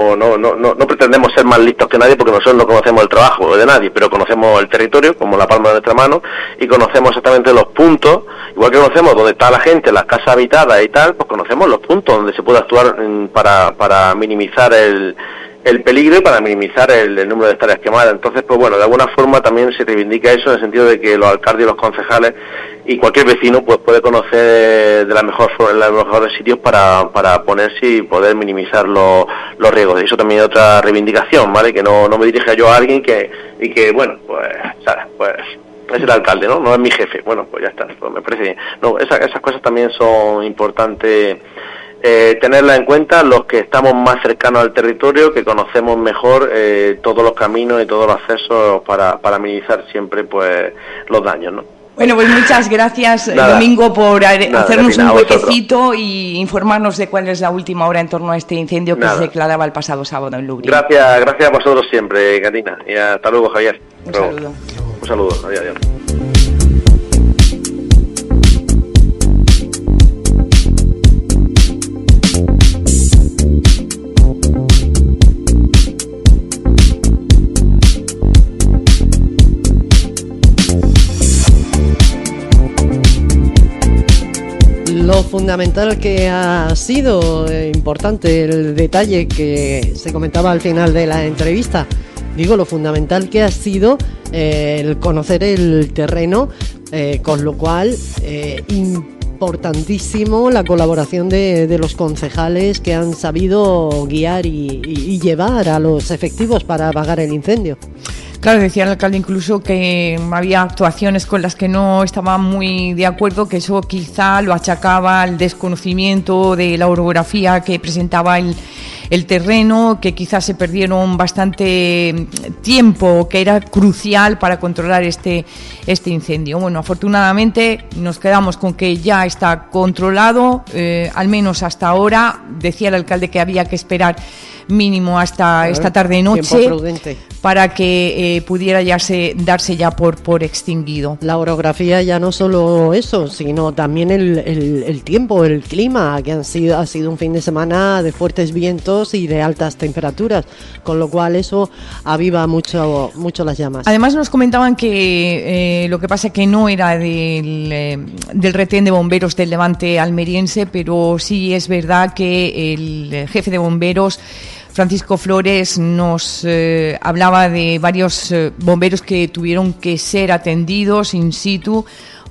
no pretendemos ser más listos que nadie, porque nosotros no conocemos el trabajo de nadie, pero conocemos el territorio como la palma de nuestra mano, y conocemos exactamente los puntos, igual que conocemos dónde está la gente, las casas habitadas y tal, pues conocemos los puntos donde se puede actuar para minimizar el peligro y para minimizar el número de hectáreas quemadas. Entonces, pues bueno, de alguna forma también se reivindica eso, en el sentido de que los alcaldes y los concejales y cualquier vecino pues puede conocer de la mejor forma, los mejores sitios para ponerse y poder minimizar los riesgos. Y eso también es otra reivindicación, ¿vale? Que no me dirija yo a alguien que bueno, pues, ¿sabes? Pues es el alcalde, ¿no? No es mi jefe. Bueno, pues ya está, pues me parece bien. No, esas cosas también son importantes tenerla en cuenta los que estamos más cercanos al territorio, que conocemos mejor todos los caminos y todos los accesos para minimizar siempre pues los daños, ¿no? Bueno, pues muchas gracias, Domingo, por hacernos un huequecito y informarnos de cuál es la última hora en torno a este incendio que se declaraba el pasado sábado en Lubriñ. Gracias a vosotros siempre, Katina, y hasta luego, Javier. Un saludo. Un saludo, adiós. Lo fundamental que ha sido, importante el detalle que se comentaba al final de la entrevista, digo, lo fundamental que ha sido el conocer el terreno, con lo cual importantísimo la colaboración de los concejales, que han sabido guiar y llevar a los efectivos para apagar el incendio. Claro, decía el alcalde incluso que había actuaciones con las que no estaba muy de acuerdo, que eso quizá lo achacaba al desconocimiento de la orografía que presentaba el terreno, que quizás se perdieron bastante tiempo, que era crucial para controlar este incendio. Bueno, afortunadamente nos quedamos con que ya está controlado, al menos hasta ahora. Decía el alcalde que había que esperar mínimo hasta esta tarde-noche para que pudiera darse ya por extinguido. La orografía ya no solo eso, sino también el tiempo, el clima, que ha sido un fin de semana de fuertes vientos y de altas temperaturas, con lo cual eso aviva mucho las llamas. Además nos comentaban que lo que pasa es que no era del retén de bomberos del Levante almeriense, pero sí es verdad que el jefe de bomberos, Francisco Flores, nos hablaba de varios bomberos que tuvieron que ser atendidos in situ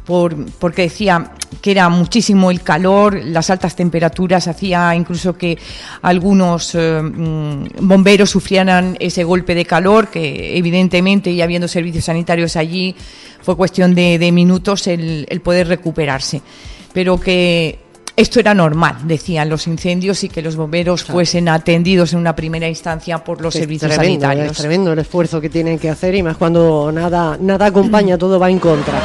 porque decía que era muchísimo el calor, las altas temperaturas, hacía incluso que algunos bomberos sufrieran ese golpe de calor, que evidentemente, y habiendo servicios sanitarios allí, fue cuestión de minutos el poder recuperarse. Pero que esto era normal, decían los incendios, y que los bomberos fuesen atendidos en una primera instancia por los servicios sanitarios. Es tremendo el esfuerzo que tienen que hacer, y más cuando nada acompaña, todo va en contra.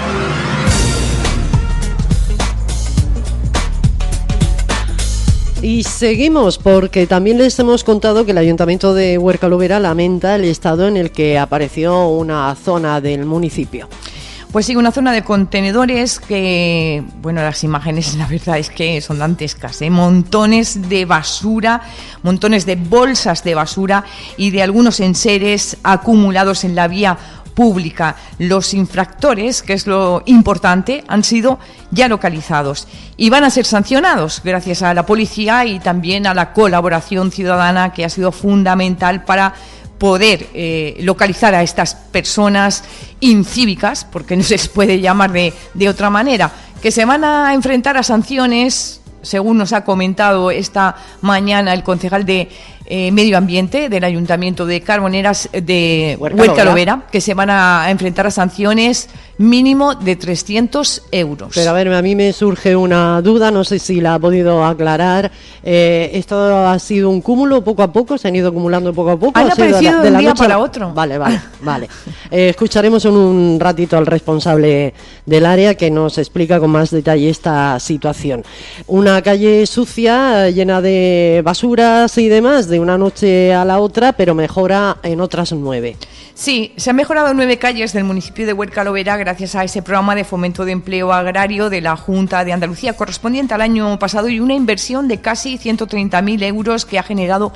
Y seguimos, porque también les hemos contado que el Ayuntamiento de Huerca-Lovera lamenta el estado en el que apareció una zona del municipio. Pues sí, una zona de contenedores que, bueno, las imágenes la verdad es que son dantescas, montones de basura, montones de bolsas de basura y de algunos enseres acumulados en la vía pública. Los infractores, que es lo importante, han sido ya localizados y van a ser sancionados gracias a la policía y también a la colaboración ciudadana, que ha sido fundamental para poder localizar a estas personas incívicas, porque no se les puede llamar de otra manera, que se van a enfrentar a sanciones, según nos ha comentado esta mañana el concejal de Medio Ambiente del Ayuntamiento de Carboneras de Huerca-Lovera, que se van a enfrentar a sanciones mínimo de 300 euros. Pero a ver, a mí me surge una duda, no sé si la ha podido aclarar. ¿Esto ha sido un cúmulo poco a poco? ¿Se han ido acumulando poco a poco? Han aparecido de un día para otro. Vale. Escucharemos en un ratito al responsable del área, que nos explica con más detalle esta situación. Una calle sucia, llena de basuras y demás, de una noche a la otra, pero mejora en otras 9. Sí, se han mejorado 9 calles del municipio de Huerca-Lovera gracias a ese programa de fomento de empleo agrario de la Junta de Andalucía correspondiente al año pasado, y una inversión de casi 130.000 euros que ha generado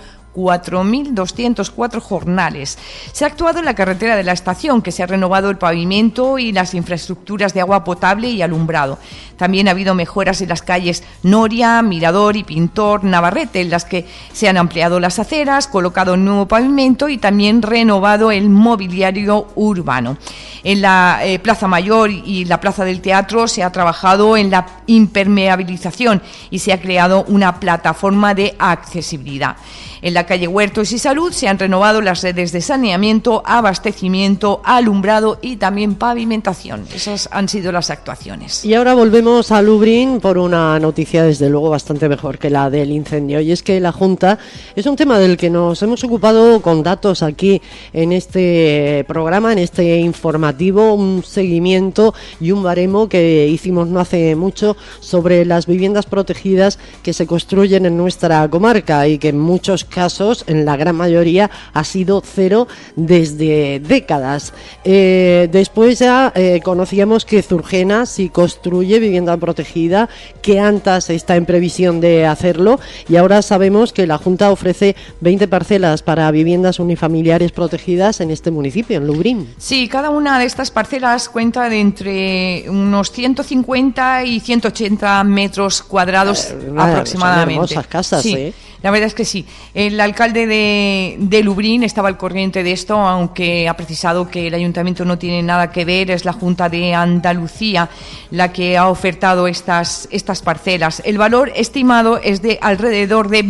4.204 jornales. Se ha actuado en la carretera de la estación, que se ha renovado el pavimento y las infraestructuras de agua potable y alumbrado. También ha habido mejoras en las calles Noria, Mirador y Pintor Navarrete, en las que se han ampliado las aceras, colocado un nuevo pavimento y también renovado el mobiliario urbano. En la Plaza Mayor y la Plaza del Teatro se ha trabajado en la impermeabilización y se ha creado una plataforma de accesibilidad. En la calle Huertos y Salud se han renovado las redes de saneamiento, abastecimiento, alumbrado y también pavimentación. Esas han sido las actuaciones. Y ahora volvemos a Lubriñ por una noticia desde luego bastante mejor que la del incendio. Y es que la Junta, es un tema del que nos hemos ocupado con datos aquí en este programa, en este informativo, un seguimiento y un baremo que hicimos no hace mucho sobre las viviendas protegidas que se construyen en nuestra comarca, y que en muchos casos, en la gran mayoría, ha sido cero desde décadas. Después ya conocíamos que Zurgena sí construye vivienda protegida, que Antas está en previsión de hacerlo, y ahora sabemos que la Junta ofrece 20 parcelas para viviendas unifamiliares protegidas en este municipio, en Lubriñ. Sí, cada una de estas parcelas cuenta de entre unos 150 y 180 metros cuadrados aproximadamente. Son hermosas casas, sí. La verdad es que sí. El alcalde de Lubriñ estaba al corriente de esto, aunque ha precisado que el ayuntamiento no tiene nada que ver. Es la Junta de Andalucía la que ha ofertado estas parcelas. El valor estimado es de alrededor de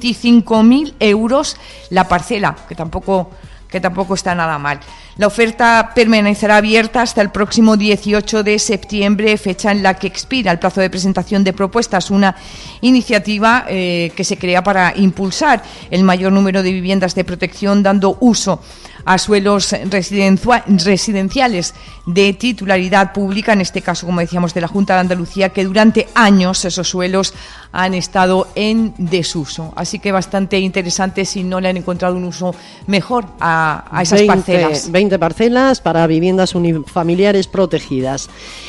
25.000 euros la parcela, que tampoco está nada mal. La oferta permanecerá abierta hasta el próximo 18 de septiembre, fecha en la que expira el plazo de presentación de propuestas, una iniciativa que se crea para impulsar el mayor número de viviendas de protección, dando uso a suelos residenciales de titularidad pública, en este caso, como decíamos, de la Junta de Andalucía, que durante años esos suelos han estado en desuso. Así que bastante interesante si no le han encontrado un uso mejor a esas parcelas. 20 parcelas para viviendas unifamiliares protegidas.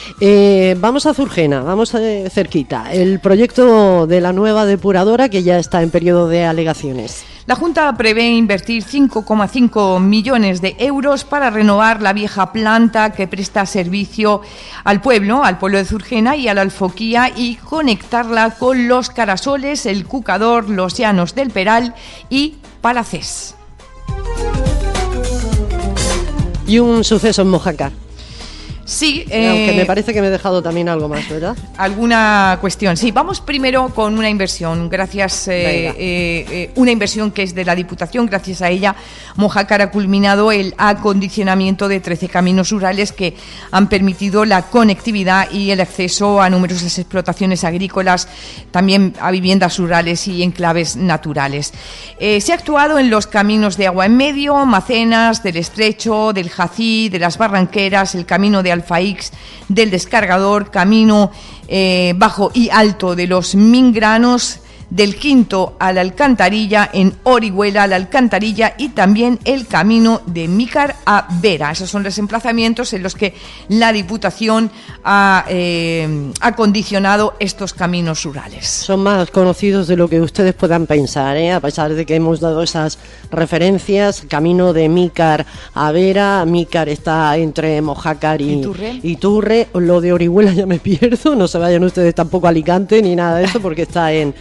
Vamos a Zurgena, vamos cerquita. El proyecto de la nueva depuradora, que ya está en periodo de alegaciones. La Junta prevé invertir 5,5 millones de euros para renovar la vieja planta que presta servicio al pueblo de Zurgena y a la Alfoquía, y conectarla con los Carasoles, el Cucador, los Llanos del Peral y Palacés. Y un suceso en Mojácar. Sí. Aunque me parece que me he dejado también algo más, ¿verdad? Alguna cuestión. Sí, vamos primero con una inversión. Gracias, una inversión que es de la Diputación. Gracias a ella, Mojácar ha culminado el acondicionamiento de 13 caminos rurales que han permitido la conectividad y el acceso a numerosas explotaciones agrícolas, también a viviendas rurales y enclaves naturales. Se ha actuado en los caminos de Agua en Medio, Macenas, del Estrecho, del Jací, de las Barranqueras, el camino de Alfaix, del Descargador, camino bajo y alto de los Mingranos, del Quinto a la Alcantarilla, en Orihuela a la Alcantarilla, y también el camino de Mícar a Vera. Esos son los emplazamientos en los que la Diputación ha acondicionado estos caminos rurales. Son más conocidos de lo que ustedes puedan pensar, a pesar de que hemos dado esas referencias. Camino de Mícar a Vera. Mícar está entre Mojácar y Turre. Lo de Orihuela ya me pierdo, no se vayan ustedes tampoco a Alicante ni nada de eso, porque está en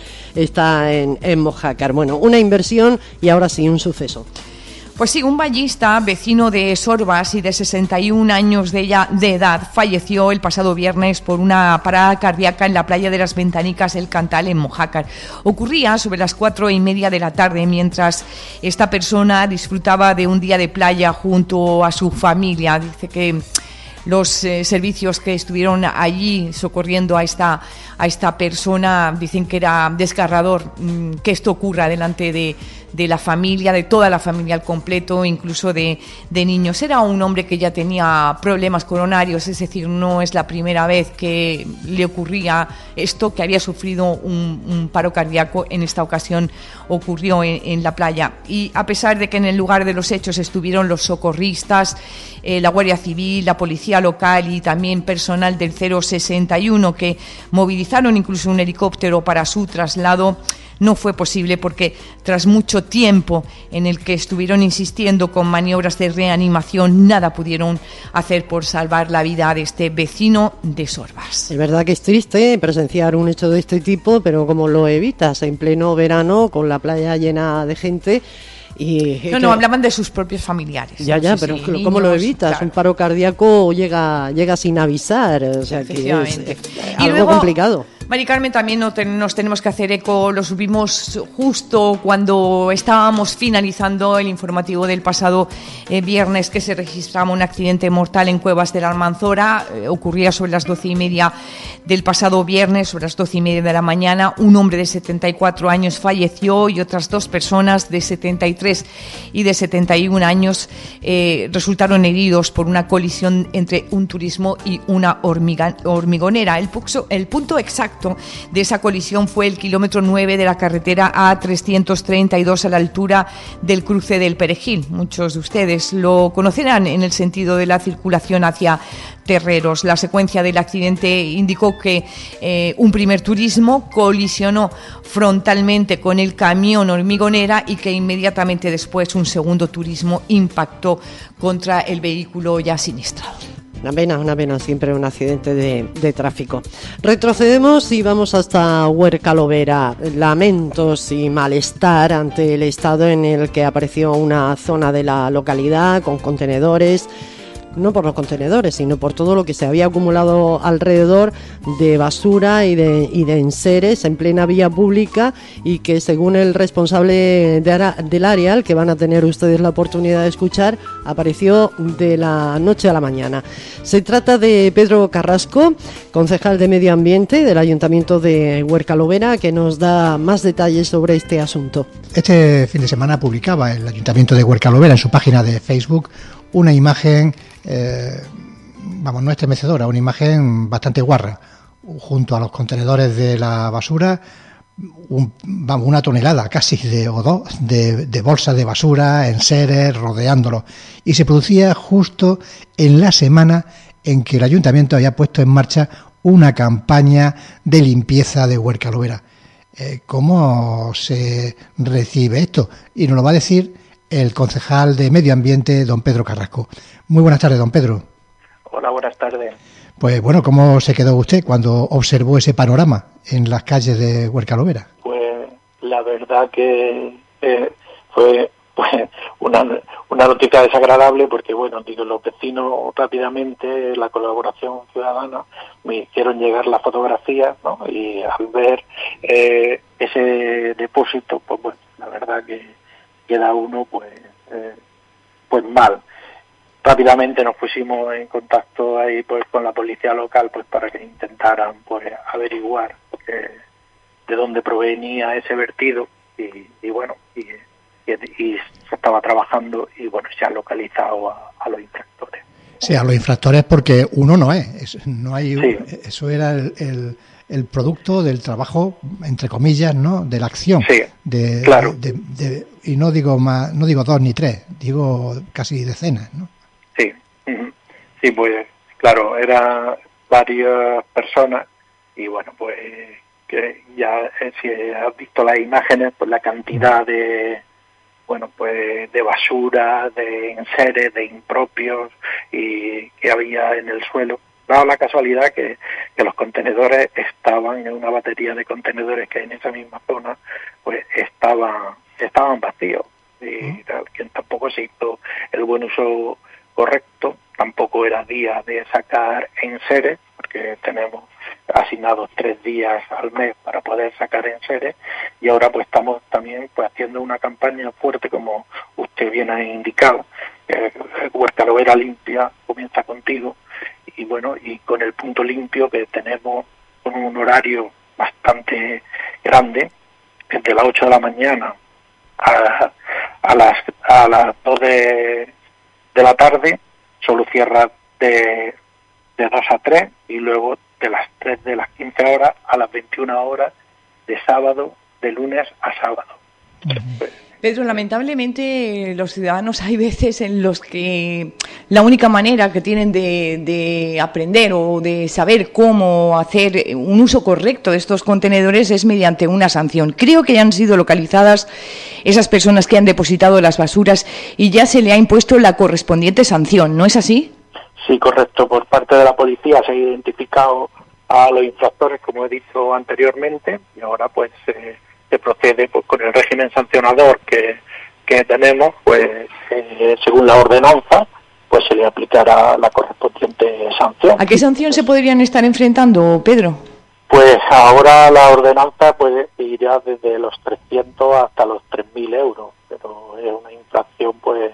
Mojácar. Bueno, una inversión y ahora sí, un suceso. Pues sí, un vallista vecino de Sorbas y de 61 años de edad falleció el pasado viernes por una parada cardíaca en la playa de las Ventanicas El Cantal, en Mojácar. Ocurría sobre las 4:30 de la tarde, mientras esta persona disfrutaba de un día de playa junto a su familia. Dice que los servicios que estuvieron allí socorriendo a esta persona dicen que era desgarrador que esto ocurra delante de la familia, de toda la familia al completo, incluso de niños. Era un hombre que ya tenía problemas coronarios, es decir, no es la primera vez que le ocurría esto, que había sufrido un paro cardíaco. En esta ocasión ocurrió en la playa. Y a pesar de que en el lugar de los hechos estuvieron los socorristas, la Guardia Civil, la Policía Local y también personal del 061, que movilizaron incluso un helicóptero para su traslado, no fue posible porque tras mucho tiempo en el que estuvieron insistiendo con maniobras de reanimación, nada pudieron hacer por salvar la vida de este vecino de Sorbas. Es verdad que es triste presenciar un hecho de este tipo, pero ¿cómo lo evitas en pleno verano con la playa llena de gente? No, hablaban de sus propios familiares. Ya, pero sí, ¿cómo lo evitas? Claro. Un paro cardíaco llega sin avisar, o sea que es algo luego complicado. Mari Carmen, también nos tenemos que hacer eco, lo subimos justo cuando estábamos finalizando el informativo del pasado viernes, que se registraba un accidente mortal en Cuevas de la Almanzora. Ocurría sobre las 12:30 del pasado viernes, sobre las 12:30 de la mañana. Un hombre de 74 años falleció y otras dos personas de 73 y de 71 años resultaron heridos por una colisión entre un turismo y una hormigonera. El punto exacto de esa colisión fue el kilómetro 9 de la carretera A332 a la altura del cruce del Perejil. Muchos de ustedes lo conocerán en el sentido de la circulación hacia Terreros. La secuencia del accidente indicó que un primer turismo colisionó frontalmente con el camión hormigonera y que inmediatamente después un segundo turismo impactó contra el vehículo ya siniestrado. Una pena, siempre un accidente de tráfico. Retrocedemos y vamos hasta Huerca-Lovera. Lamentos y malestar ante el estado en el que apareció una zona de la localidad con contenedores. No por los contenedores, sino por todo lo que se había acumulado alrededor de basura y de enseres en plena vía pública, y que, según el responsable del área, al que van a tener ustedes la oportunidad de escuchar, apareció de la noche a la mañana. Se trata de Pedro Carrasco, concejal de Medio Ambiente del Ayuntamiento de Huerca-Lovera, que nos da más detalles sobre este asunto. Este fin de semana publicaba el Ayuntamiento de Huerca-Lovera en su página de Facebook una imagen, no estremecedora, una imagen bastante guarra. Junto a los contenedores de la basura, una tonelada casi de bolsas de basura, enseres, rodeándolo. Y se producía justo en la semana en que el Ayuntamiento había puesto en marcha una campaña de limpieza de Huerca-Lovera. ¿Cómo se recibe esto? Y nos lo va a decir el concejal de Medio Ambiente, don Pedro Carrasco. Muy buenas tardes, don Pedro. Hola, buenas tardes. Pues bueno, ¿cómo se quedó usted cuando observó ese panorama en las calles de Huerca-Lovera? Pues la verdad que fue pues una noticia desagradable, porque bueno, digo, los vecinos rápidamente, la colaboración ciudadana, me hicieron llegar la fotografía, ¿no? Y al ver ese depósito, pues bueno, la verdad que queda uno pues mal. Rápidamente nos pusimos en contacto ahí pues con la policía local, pues para que intentaran pues averiguar de dónde provenía ese vertido, y bueno, y se estaba trabajando, y bueno, se ha localizado a los infractores. Sí, a los infractores, porque uno no es, no hay, sí. Eso era el producto del trabajo, entre comillas, ¿no? De la acción. Sí, claro. Y no digo más, no digo 2 ni 3, digo casi decenas, ¿no? Sí, sí, pues claro, eran varias personas, y bueno, pues que ya si has visto las imágenes, pues la cantidad de de basura, de enseres, de impropios y que había en el suelo. Daba la casualidad que los contenedores estaban en una batería de contenedores que hay en esa misma zona, pues estaban vacíos, y que tampoco se hizo el buen uso correcto. Tampoco era día de sacar enseres, porque tenemos asignados 3 días al mes para poder sacar enseres, y ahora pues estamos también pues haciendo una campaña fuerte, como usted bien ha indicado, Huerta Lovera Limpia comienza contigo, y bueno, y con el punto limpio que tenemos con un horario bastante grande, desde las 8 de la mañana a las 2 de la tarde, solo cierra de 2 a 3, y luego de las 3 de las 15 horas a las 21 horas de sábado, de lunes a sábado. Pedro, lamentablemente los ciudadanos hay veces en los que la única manera que tienen de aprender o de saber cómo hacer un uso correcto de estos contenedores es mediante una sanción. Creo que ya han sido localizadas esas personas que han depositado las basuras y ya se le ha impuesto la correspondiente sanción, ¿no es así? Sí, correcto. Por parte de la policía se ha identificado a los infractores, como he dicho anteriormente, y ahora pues se procede pues con el régimen sancionador que tenemos, pues según la ordenanza, pues se le aplicará la correspondiente sanción. ¿A qué sanción se podrían estar enfrentando, Pedro? Pues ahora la ordenanza pues irá desde los 300 hasta los 3.000 euros, pero es una infracción pues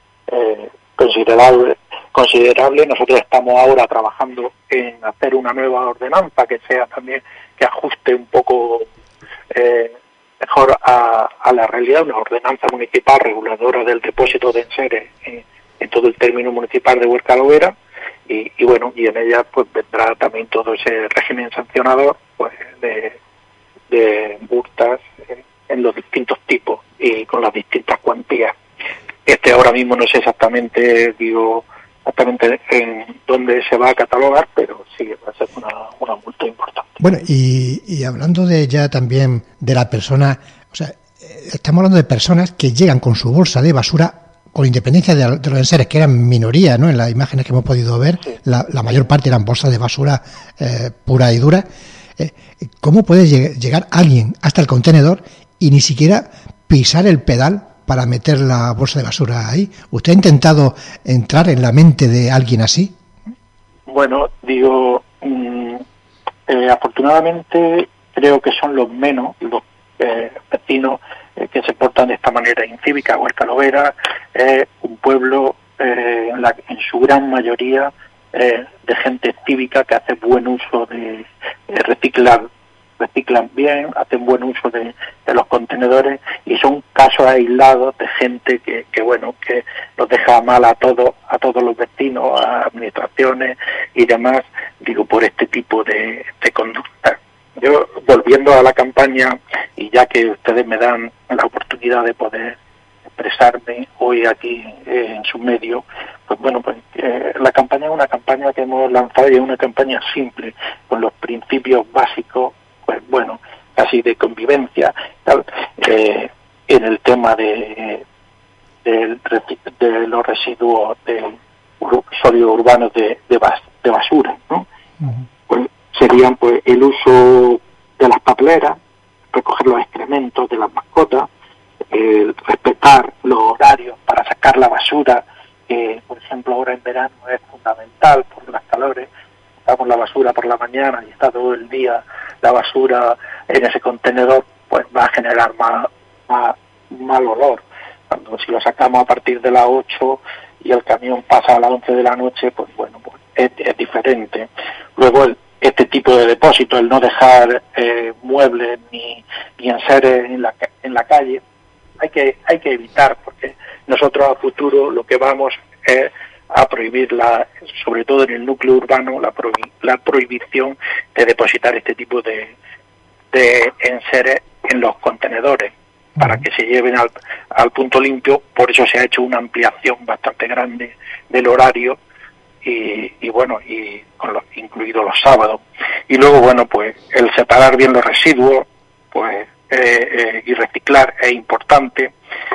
considerable. Nosotros estamos ahora trabajando en hacer una nueva ordenanza que sea también, que ajuste un poco mejor a la realidad, una ordenanza municipal reguladora del depósito de enseres en todo el término municipal de Huerta Lovera, y bueno, y en ella pues vendrá también todo ese régimen sancionador pues de multas en los distintos tipos y con las distintas cuantías. Ahora mismo no sé exactamente en dónde se va a catalogar, pero sí va a ser una multa importante. Bueno, y hablando de ya también de la persona, o sea, estamos hablando de personas que llegan con su bolsa de basura, con independencia de los enseres, que eran minoría, ¿no? En las imágenes que hemos podido ver, sí. La mayor parte eran bolsas de basura pura y dura. ¿Cómo puede llegar alguien hasta el contenedor y ni siquiera pisar el pedal para meter la bolsa de basura ahí? ¿Usted ha intentado entrar en la mente de alguien así? Bueno, digo, afortunadamente creo que son los menos los vecinos que se portan de esta manera incívica. Huerta Lovera es un pueblo en su gran mayoría de gente cívica que hace buen uso de reciclan bien, hacen buen uso de los contenedores, y son casos aislados de gente que nos deja mal a todos los vecinos, a administraciones y demás, digo, por este tipo de conducta. Yo, volviendo a la campaña, y ya que ustedes me dan la oportunidad de poder expresarme hoy aquí en su medio, pues bueno, pues la campaña es una campaña que hemos lanzado, y es una campaña simple, con los principios básicos, pues bueno, casi de convivencia, tal, en el tema de los residuos sólidos urbanos de basura, ¿no? Uh-huh. Pues serían pues el uso de las papeleras, recoger los excrementos de las mascotas, respetar los horarios para sacar la basura, que por ejemplo ahora en verano es fundamental por las calores. Sacamos la basura por la mañana y está todo el día la basura en ese contenedor, pues va a generar mal olor. Cuando si lo sacamos a partir de las 8 y el camión pasa a las 11 de la noche, pues bueno, pues es diferente. Luego este tipo de depósito, el no dejar muebles ni enseres en la calle, hay que evitar, porque nosotros a futuro lo que vamos es a prohibir, sobre todo en el núcleo urbano, la prohibición de depositar este tipo de enseres en los contenedores para que se lleven al punto limpio. Por eso se ha hecho una ampliación bastante grande del horario y bueno, y incluidos los sábados. Y luego, bueno, pues el separar bien los residuos, pues y reciclar es importante.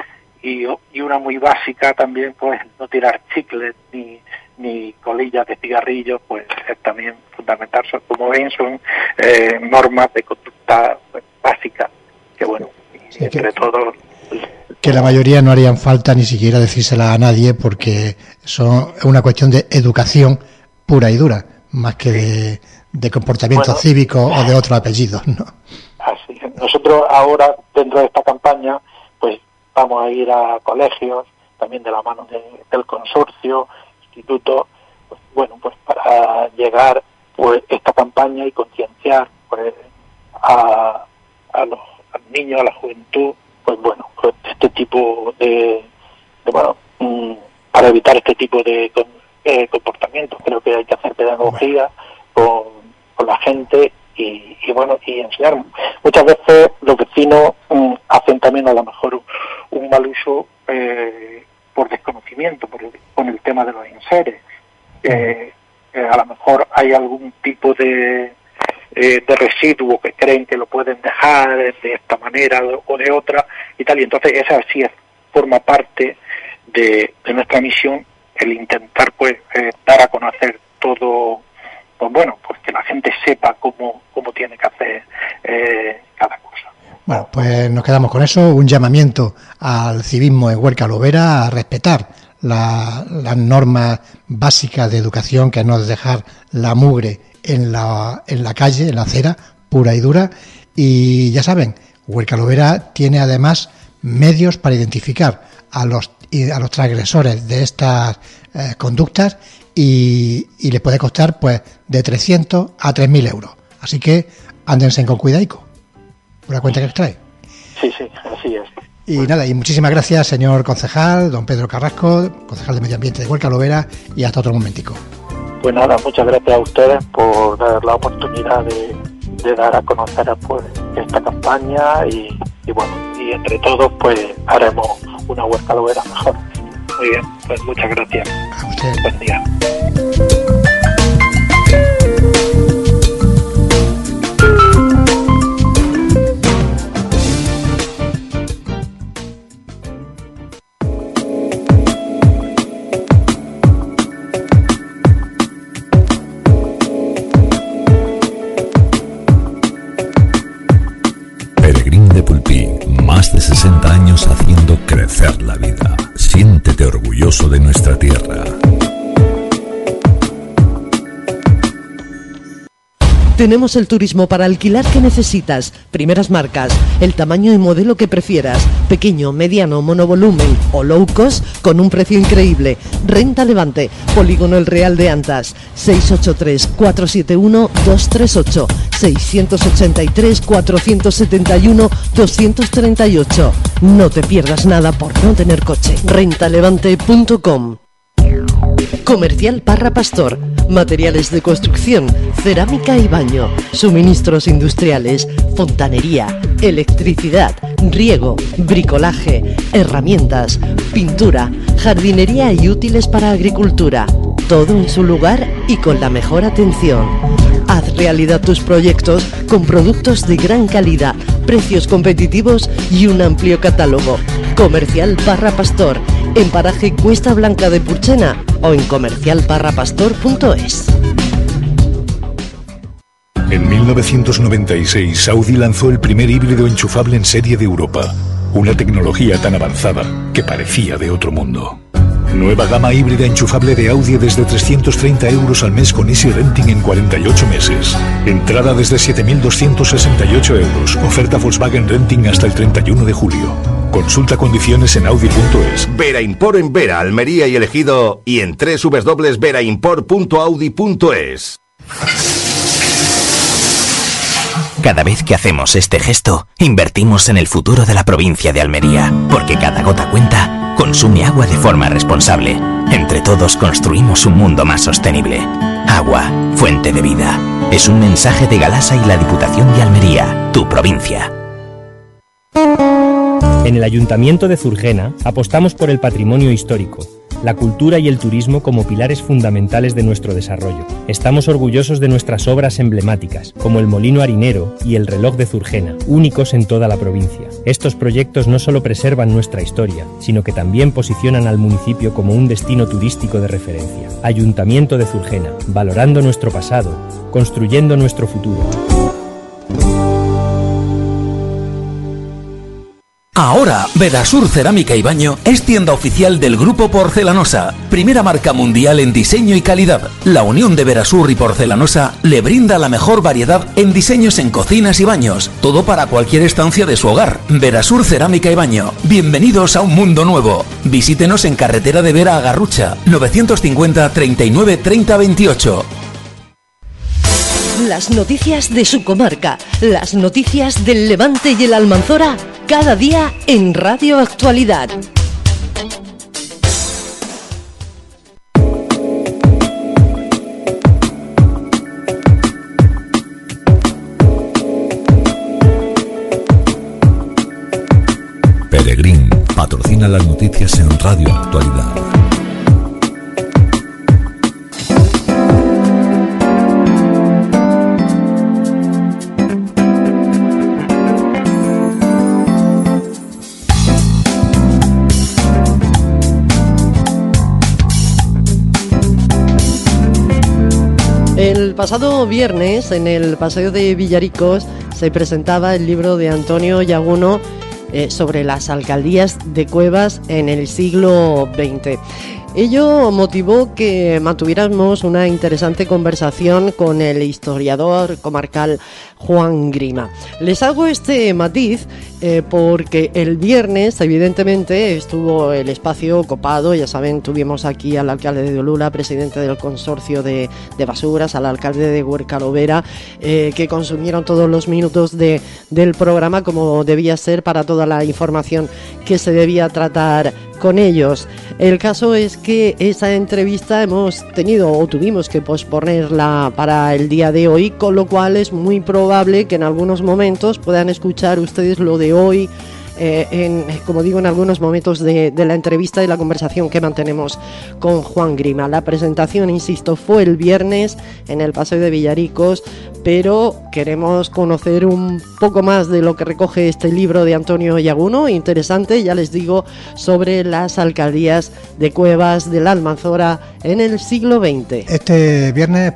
Y una muy básica también, pues no tirar chicles ni colillas de cigarrillos, pues es también fundamental. Como ven, son normas de conducta básicas que bueno, sí, entre todos... Que la mayoría no harían falta ni siquiera decírsela a nadie, porque es una cuestión de educación pura y dura, más que de comportamiento cívico o de otros apellidos, ¿no? Así es. Nosotros ahora, dentro de esta campaña, pues vamos a ir a colegios, también de la mano del consorcio, institutos, pues, bueno, pues para llegar pues esta campaña y concienciar pues, a los niños, a la juventud, pues bueno, pues este tipo de bueno, para evitar este tipo de comportamientos. Creo que hay que hacer pedagogía con la gente y bueno, y enseñar. Muchas veces los vecinos hacen también a lo mejor un mal uso por desconocimiento, con el tema de los enseres. A lo mejor hay algún tipo de residuo que creen que lo pueden dejar de esta manera o de otra y tal, y entonces esa sí forma parte de nuestra misión, el intentar pues dar a conocer todo, pues bueno, pues que la gente sepa cómo tiene que hacer cada cosa. Bueno, pues nos quedamos con eso, un llamamiento al civismo en Huerca Lovera a respetar las normas básicas de educación, que no es dejar la mugre en la calle, en la acera, pura y dura. Y ya saben, Huerca Lovera tiene además medios para identificar a los transgresores de estas conductas y le puede costar pues de 300 a 3.000 euros. Así que ándense con cuidaico, por la cuenta que trae. Sí, así es. Y nada, y muchísimas gracias, señor concejal, don Pedro Carrasco, concejal de Medio Ambiente de Huerca Lovera, y hasta otro momentico. Pues nada, muchas gracias a ustedes por dar la oportunidad de dar a conocer pues esta campaña y bueno, y entre todos pues haremos una Huerca Lovera mejor. Muy bien, pues muchas gracias. A usted. Buen día. Más de 60 años haciendo crecer la vida. Siéntete orgulloso de nuestra tierra. Tenemos el turismo para alquilar que necesitas, primeras marcas, el tamaño y modelo que prefieras, pequeño, mediano, monovolumen o low cost con un precio increíble. Renta Levante, Polígono El Real de Antas, 683-471-238, 683-471-238. No te pierdas nada por no tener coche. Rentalevante.com. Comercial Parra Pastor, materiales de construcción, cerámica y baño, suministros industriales, fontanería, electricidad, riego, bricolaje, herramientas, pintura, jardinería y útiles para agricultura. Todo en su lugar y con la mejor atención. Haz realidad tus proyectos con productos de gran calidad, precios competitivos y un amplio catálogo. Comercial Parra Pastor, en paraje Cuesta Blanca de Purchena o en comercialparrapastor.es. En 1996, Audi lanzó el primer híbrido enchufable en serie de Europa. Una tecnología tan avanzada que parecía de otro mundo. Nueva gama híbrida enchufable de Audi desde 330 euros al mes con Easy Renting en 48 meses. Entrada desde 7.268 euros. Oferta Volkswagen Renting hasta el 31 de julio. Consulta condiciones en Audi.es. Vera Import en Vera, Almería y El Ejido, y en www.veraimport.audi.es. Cada vez que hacemos este gesto, invertimos en el futuro de la provincia de Almería, porque cada gota cuenta. Consume agua de forma responsable. Entre todos construimos un mundo más sostenible. Agua, fuente de vida. Es un mensaje de Galasa y la Diputación de Almería, tu provincia. En el Ayuntamiento de Zurgena apostamos por el patrimonio histórico, la cultura y el turismo como pilares fundamentales de nuestro desarrollo. Estamos orgullosos de nuestras obras emblemáticas, como el Molino Harinero y el Reloj de Zurgena, únicos en toda la provincia. Estos proyectos no solo preservan nuestra historia, sino que también posicionan al municipio como un destino turístico de referencia. Ayuntamiento de Zurgena, valorando nuestro pasado, construyendo nuestro futuro. Ahora, Verasur Cerámica y Baño es tienda oficial del Grupo Porcelanosa, primera marca mundial en diseño y calidad. La unión de Verasur y Porcelanosa le brinda la mejor variedad en diseños en cocinas y baños, todo para cualquier estancia de su hogar. Verasur Cerámica y Baño, bienvenidos a un mundo nuevo. Visítenos en carretera de Vera a Garrucha, 950 39 30 28. Las noticias de su comarca, las noticias del Levante y el Almanzora, cada día en Radio Actualidad. Peregrín patrocina las noticias en Radio Actualidad. El pasado viernes, en el Paseo de Villaricos, se presentaba el libro de Antonio Yaguno sobre las alcaldías de Cuevas en el siglo XX. Ello motivó que mantuviéramos una interesante conversación con el historiador comarcal Juan Grima. Les hago este matiz porque el viernes, evidentemente, estuvo el espacio copado. Ya saben, tuvimos aquí al alcalde de Olula, presidente del consorcio de basuras, al alcalde de Huercalovera, que consumieron todos los minutos del programa, como debía ser, para toda la información que se debía tratar con ellos. El caso es que esa entrevista tuvimos que posponerla para el día de hoy, con lo cual es muy probable que en algunos momentos puedan escuchar ustedes lo de hoy, como digo, en algunos momentos de la entrevista y la conversación que mantenemos con Juan Grima. La presentación, insisto, fue el viernes en el Paseo de Villaricos, pero queremos conocer un poco más de lo que recoge este libro de Antonio Yaguno, interesante, ya les digo, sobre las alcaldías de Cuevas del Almanzora en el siglo XX. Este viernes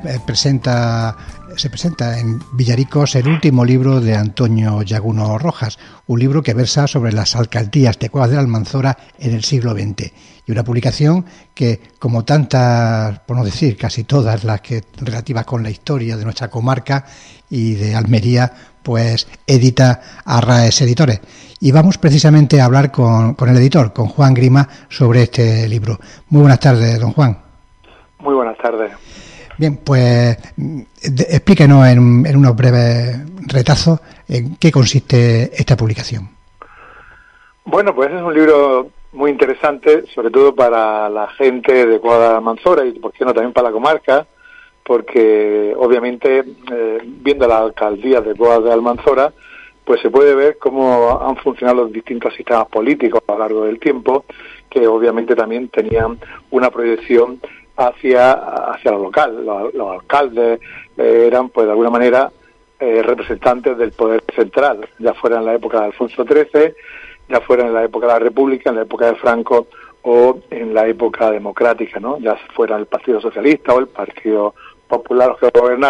se presenta en Villaricos el último libro de Antonio Yaguno Rojas, un libro que versa sobre las alcaldías de Cuevas del Almanzora en el siglo XX, y una publicación que, como tantas, por no decir casi todas las que relativas con la historia de nuestra comarca y de Almería, pues edita Arraes Editores. Y vamos precisamente a hablar con el editor, con Juan Grima, sobre este libro. Muy buenas tardes, don Juan. Muy buenas tardes. Bien, pues explíquenos en unos breves retazos en qué consiste esta publicación. Bueno, pues es un libro muy interesante, sobre todo para la gente de Cuevas del Almanzora y, por qué no, también para la comarca, porque obviamente viendo las alcaldías de Cuevas del Almanzora, pues se puede ver cómo han funcionado los distintos sistemas políticos a lo largo del tiempo, que obviamente también tenían una proyección hacia lo local. Los alcaldes eran, pues de alguna manera, representantes del poder central, ya fuera en la época de Alfonso XIII, ya fuera en la época de la República, en la época de Franco o en la época democrática, ¿no? Ya fuera el Partido Socialista o el Partido Popular los que gobernaran,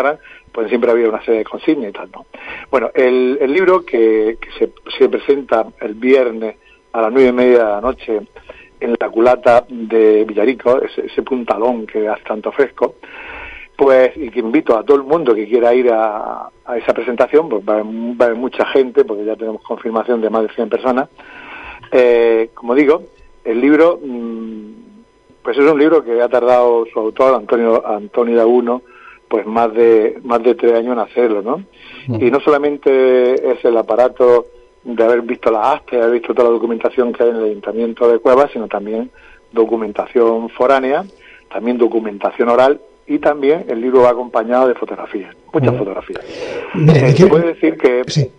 pues siempre había una serie de consignas y tal, ¿no? Bueno, el libro que se presenta el viernes a las 9:30 de la noche en la culata de Villarico, ese puntalón que hace tanto fresco, pues, y que invito a todo el mundo que quiera ir a esa presentación, pues va a haber mucha gente, porque ya tenemos confirmación de más de 100 personas. Como digo, el libro, pues es un libro que ha tardado su autor, Antonio Laguno, pues más de 3 años en hacerlo, ¿no? Y no solamente es el aparato de haber visto las actas, de haber visto toda la documentación que hay en el Ayuntamiento de Cuevas, sino también documentación foránea, también documentación oral, y también el libro va acompañado de fotografías, muchas fotografías. Mire, se puede decir que... Sí.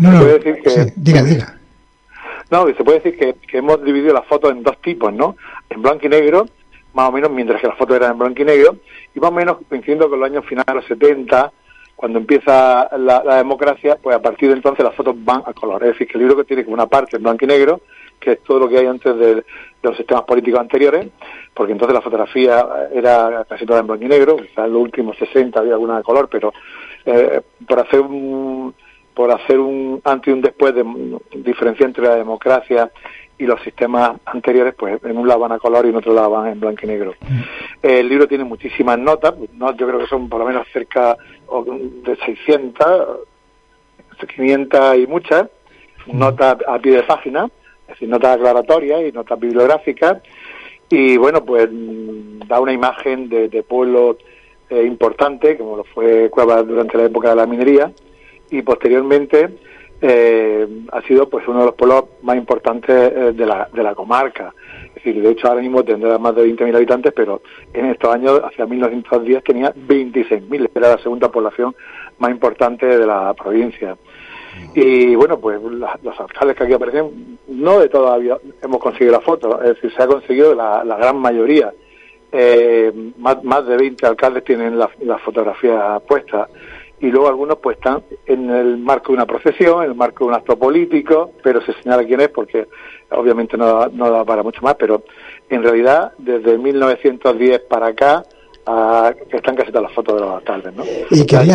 Diga. No, se puede decir que hemos dividido las fotos en dos tipos, ¿no? En blanco y negro, más o menos, mientras que las fotos eran en blanco y negro, y más o menos coincidiendo con los años finales de los 70, cuando empieza la democracia, pues a partir de entonces las fotos van a color. Es decir, que el libro que tiene como una parte en blanco y negro, que es todo lo que hay antes de los sistemas políticos anteriores, porque entonces la fotografía era casi toda en blanco y negro, quizás en los últimos 60 había alguna de color, pero por hacer un antes y un después de diferencia entre la democracia y los sistemas anteriores, pues en un lado van a color y en otro lado van en blanco y negro. El libro tiene muchísimas notas, ¿no? Yo creo que son por lo menos cerca de 600, 500 y muchas, notas a pie de página, es decir, notas aclaratorias y notas bibliográficas, y bueno, pues da una imagen de pueblo importante, como lo fue Cuevas durante la época de la minería, y posteriormente ha sido pues uno de los pueblos más importantes de la comarca. Es decir, de hecho ahora mismo tendrá más de 20.000 habitantes, pero en estos años, hacia 1910, tenía 26.000, era la segunda población más importante de la provincia. Y bueno, pues los alcaldes que aquí aparecen, no de todos hemos conseguido la foto, es decir, se ha conseguido la gran mayoría. Más de 20 alcaldes tienen la fotografía puesta. Y luego algunos pues están en el marco de una procesión, en el marco de un acto político, pero se señala quién es porque obviamente no da para mucho más, pero en realidad desde 1910 para acá están casi todas las fotos de los alcaldes, ¿no? Y quería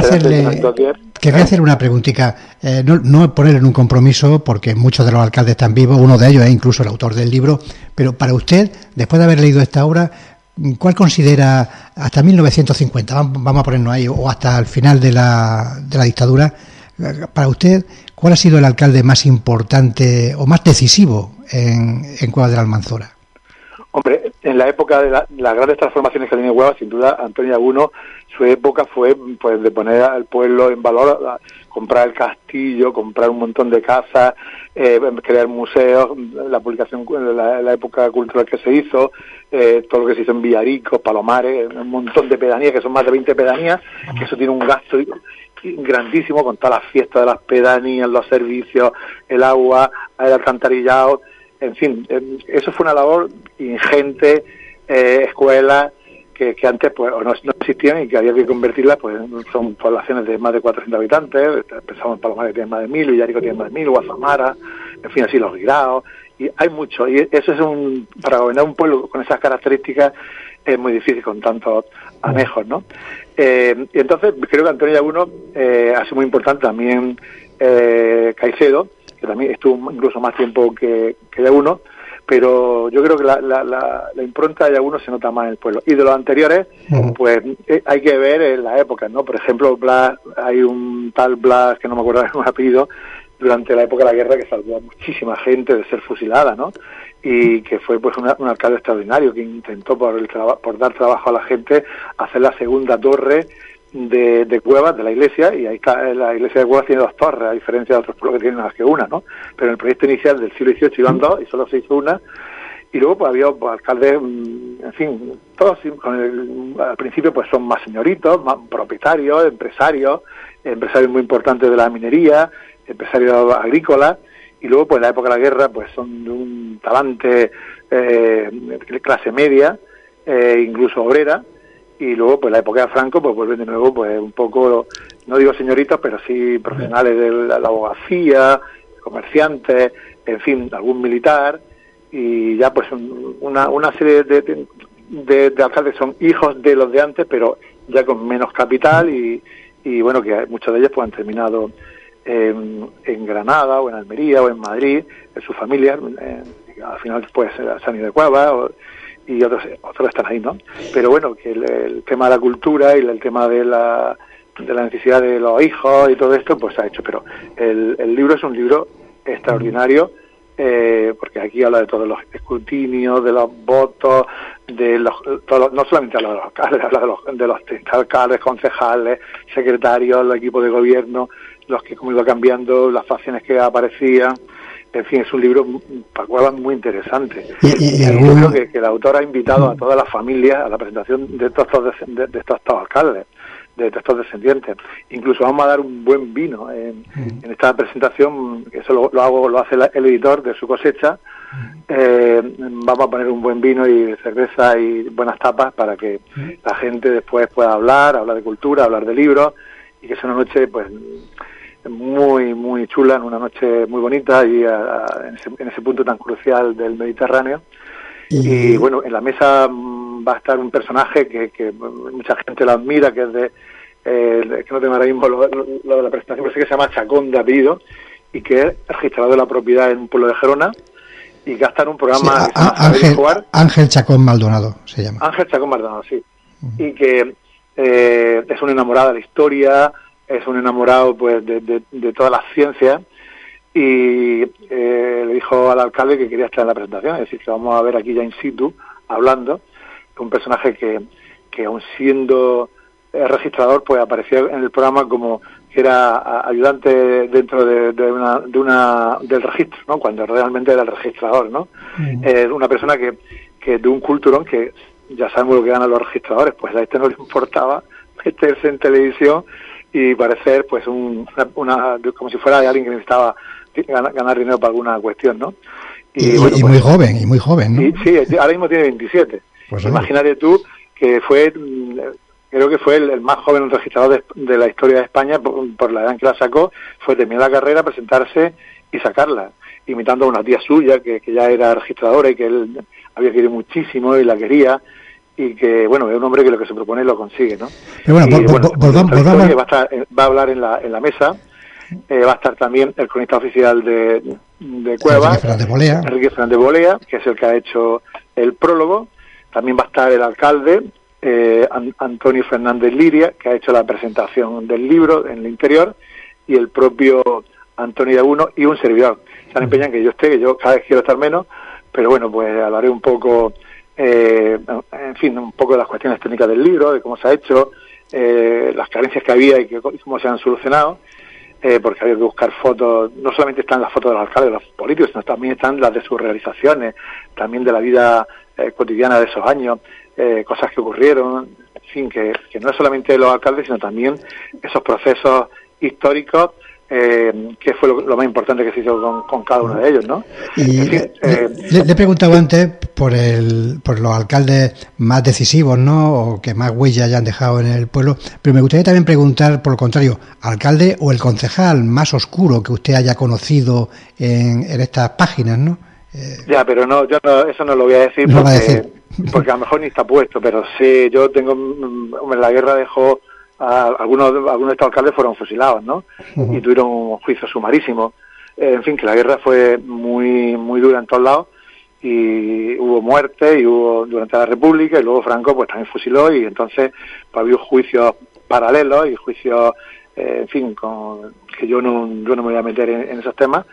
hacer una preguntita, no poner en un compromiso porque muchos de los alcaldes están vivos, uno de ellos es incluso el autor del libro, pero para usted, después de haber leído esta obra, ¿cuál considera hasta 1950, vamos a ponernos ahí, o hasta el final de la dictadura, para usted, cuál ha sido el alcalde más importante o más decisivo en Cuevas de la Almanzora? Hombre, en la época de las grandes transformaciones que ha tenido Cuevas, sin duda, Antonio Laguno, su época fue pues de poner al pueblo en valor, comprar el castillo, comprar un montón de casas, crear museos, la publicación, la época cultural que se hizo, todo lo que se hizo en Villarico, Palomares, un montón de pedanías, que son más de 20 pedanías, que eso tiene un gasto grandísimo con todas las fiestas de las pedanías, los servicios, el agua, el alcantarillado. En fin, eso fue una labor ingente, escuelas que antes pues no existían y que había que convertirlas, pues son poblaciones de más de 400 habitantes, pensamos en Palomares que tienen más de 1.000, Villarico tiene más de 1.000, Guasamara, en fin, así los Guiraos, y hay mucho, y eso es para gobernar un pueblo con esas características es muy difícil con tantos anejos, ¿no? Y entonces creo que Antonio Laguno ha sido muy importante, también Caicedo, que también estuvo incluso más tiempo que Laguno, pero yo creo que la impronta de Laguno se nota más en el pueblo. Y de los anteriores, pues hay que ver en la época, ¿no? Por ejemplo, Blas, hay un tal Blas, que no me acuerdo de su apellido, durante la época de la guerra que salvó a muchísima gente de ser fusilada, ¿no? Y que fue pues un alcalde extraordinario que intentó por dar trabajo a la gente hacer la segunda torre de Cuevas, de la iglesia, y ahí la iglesia de Cuevas tiene 2 torres, a diferencia de otros pueblos que tienen más que una, ¿no? Pero en el proyecto inicial del siglo XVIII iban 2 y solo se hizo una, y luego pues había alcaldes, en fin, todos al principio pues son más señoritos, más propietarios, empresarios muy importantes de la minería, empresarios agrícolas, y luego pues en la época de la guerra pues son de un talante clase media, incluso obrera, y luego pues la época de Franco pues vuelven de nuevo pues un poco, no digo señoritos, pero sí profesionales de la abogacía, comerciantes, en fin, algún militar, y ya pues una serie de alcaldes son hijos de los de antes, pero ya con menos capital y y bueno, que muchos de ellos pues han terminado en Granada o en Almería o en Madrid, en sus familias, al final pues se han ido de Cueva y otros están ahí, ¿no? Pero bueno, que el tema de la cultura y el tema de la necesidad de los hijos y todo esto pues se ha hecho, pero el libro es un libro extraordinario, porque aquí habla de todos los escrutinios, de los votos, no solamente habla de los alcaldes, habla de los alcaldes, concejales, secretarios, el equipo de gobierno, los que cómo iba cambiando, las facciones que aparecían. En fin, es un libro para Cuevas muy interesante. Y yo creo que el autor ha invitado a todas las familias a la presentación de estos alcaldes, de estos descendientes. Incluso vamos a dar un buen vino en esta presentación, que eso lo hace el editor de Su Cosecha. Vamos a poner un buen vino y cerveza y buenas tapas para que la gente después pueda hablar de cultura, hablar de libros, y que sea una noche pues muy muy chula, en una noche muy bonita y en ese punto tan crucial del Mediterráneo. Y bueno, en la mesa va a estar un personaje que mucha gente lo admira, que es que no tengo ahora mismo lo de la presentación, pero sí que se llama Chacón de apellido, y que es registrador de la propiedad en un pueblo de Gerona, y que va a estar en un programa Ángel Chacón Maldonado se llama. Ángel Chacón Maldonado, sí. Y que es un enamorado de la historia, es un enamorado pues de todas las ciencias, y le dijo al alcalde que quería estar en la presentación, es decir, que vamos a ver aquí ya in situ, hablando, un personaje que aun siendo registrador, pues apareció en el programa como que era ayudante dentro del registro, ¿no? Cuando realmente era el registrador, ¿no? Una persona que de un culturón que ya sabemos lo que ganan los registradores, pues a este no le importaba meterse en televisión y parecer pues como si fuera de alguien que necesitaba ganar dinero para alguna cuestión, ¿no? Y bueno, muy joven, ¿no? Sí, ahora mismo tiene 27. Pues imagínate tú que creo que fue el más joven registrador de la historia de España por la edad en que la sacó, fue terminar la carrera, presentarse y sacarla, imitando a una tía suya que ya era registradora y que él había querido muchísimo y la quería, y que, bueno, es un hombre que lo que se propone lo consigue, ¿no? Pero volvamos. Va a hablar en la mesa, va a estar también el cronista oficial de Cueva, Enrique Fernández Bolea, que es el que ha hecho el prólogo. También va a estar el alcalde, Antonio Fernández Liria, que ha hecho la presentación del libro en el interior, y el propio Antonio Iaguno y un servidor. Se han empeñado en que yo cada vez quiero estar menos, pero bueno, pues hablaré un poco, en fin, un poco de las cuestiones técnicas del libro, de cómo se ha hecho, las carencias que había y cómo se han solucionado, porque había que buscar fotos, no solamente están las fotos de los alcaldes, de los políticos, sino también están las de sus realizaciones, también de la vida cotidiana de esos años, cosas que ocurrieron, en fin, que no es solamente los alcaldes, sino también esos procesos históricos, que fue lo más importante que se hizo con cada uno de ellos, ¿no? Y en fin, le he preguntado antes por los alcaldes más decisivos, ¿no? O que más huella hayan dejado en el pueblo, pero me gustaría también preguntar, por lo contrario, alcalde o el concejal más oscuro que usted haya conocido en estas páginas, ¿no? Ya, pero eso no lo voy a decir, porque a lo mejor ni está puesto, pero sí, yo tengo, la guerra dejó algunos de estos alcaldes fueron fusilados, ¿no? Y tuvieron un juicio sumarísimo. En fin, que la guerra fue muy muy dura en todos lados, y hubo muerte y hubo durante la República, y luego Franco pues también fusiló, y entonces pues, había juicios paralelos y juicios, en fin, que yo no me voy a meter en esos temas.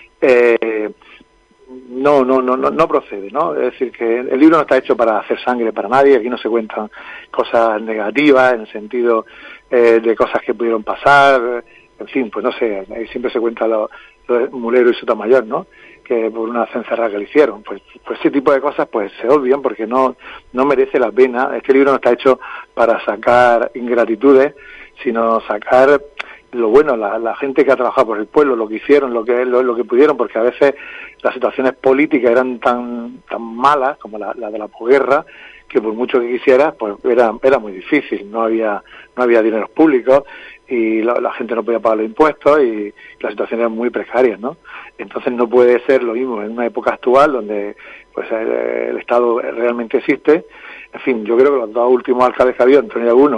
No procede, ¿no? Es decir, que el libro no está hecho para hacer sangre para nadie, aquí no se cuentan cosas negativas en el sentido de cosas que pudieron pasar, en fin, pues no sé, ahí siempre se cuenta lo de Mulero y Sotomayor, ¿no? Que por una cencerrada que le hicieron, pues ese tipo de cosas pues se obvian porque no merece la pena. Este libro no está hecho para sacar ingratitudes, sino sacar lo bueno, la gente que ha trabajado por el pueblo, lo que hicieron, lo que pudieron, porque a veces las situaciones políticas eran tan malas como la de la posguerra, que por mucho que quisieras, pues era muy difícil, no había dineros públicos y la gente no podía pagar los impuestos y las situaciones eran muy precarias, ¿no? Entonces no puede ser lo mismo en una época actual donde pues el Estado realmente existe. En fin, yo creo que los dos últimos alcaldes que ha habido, Antonio Iaguno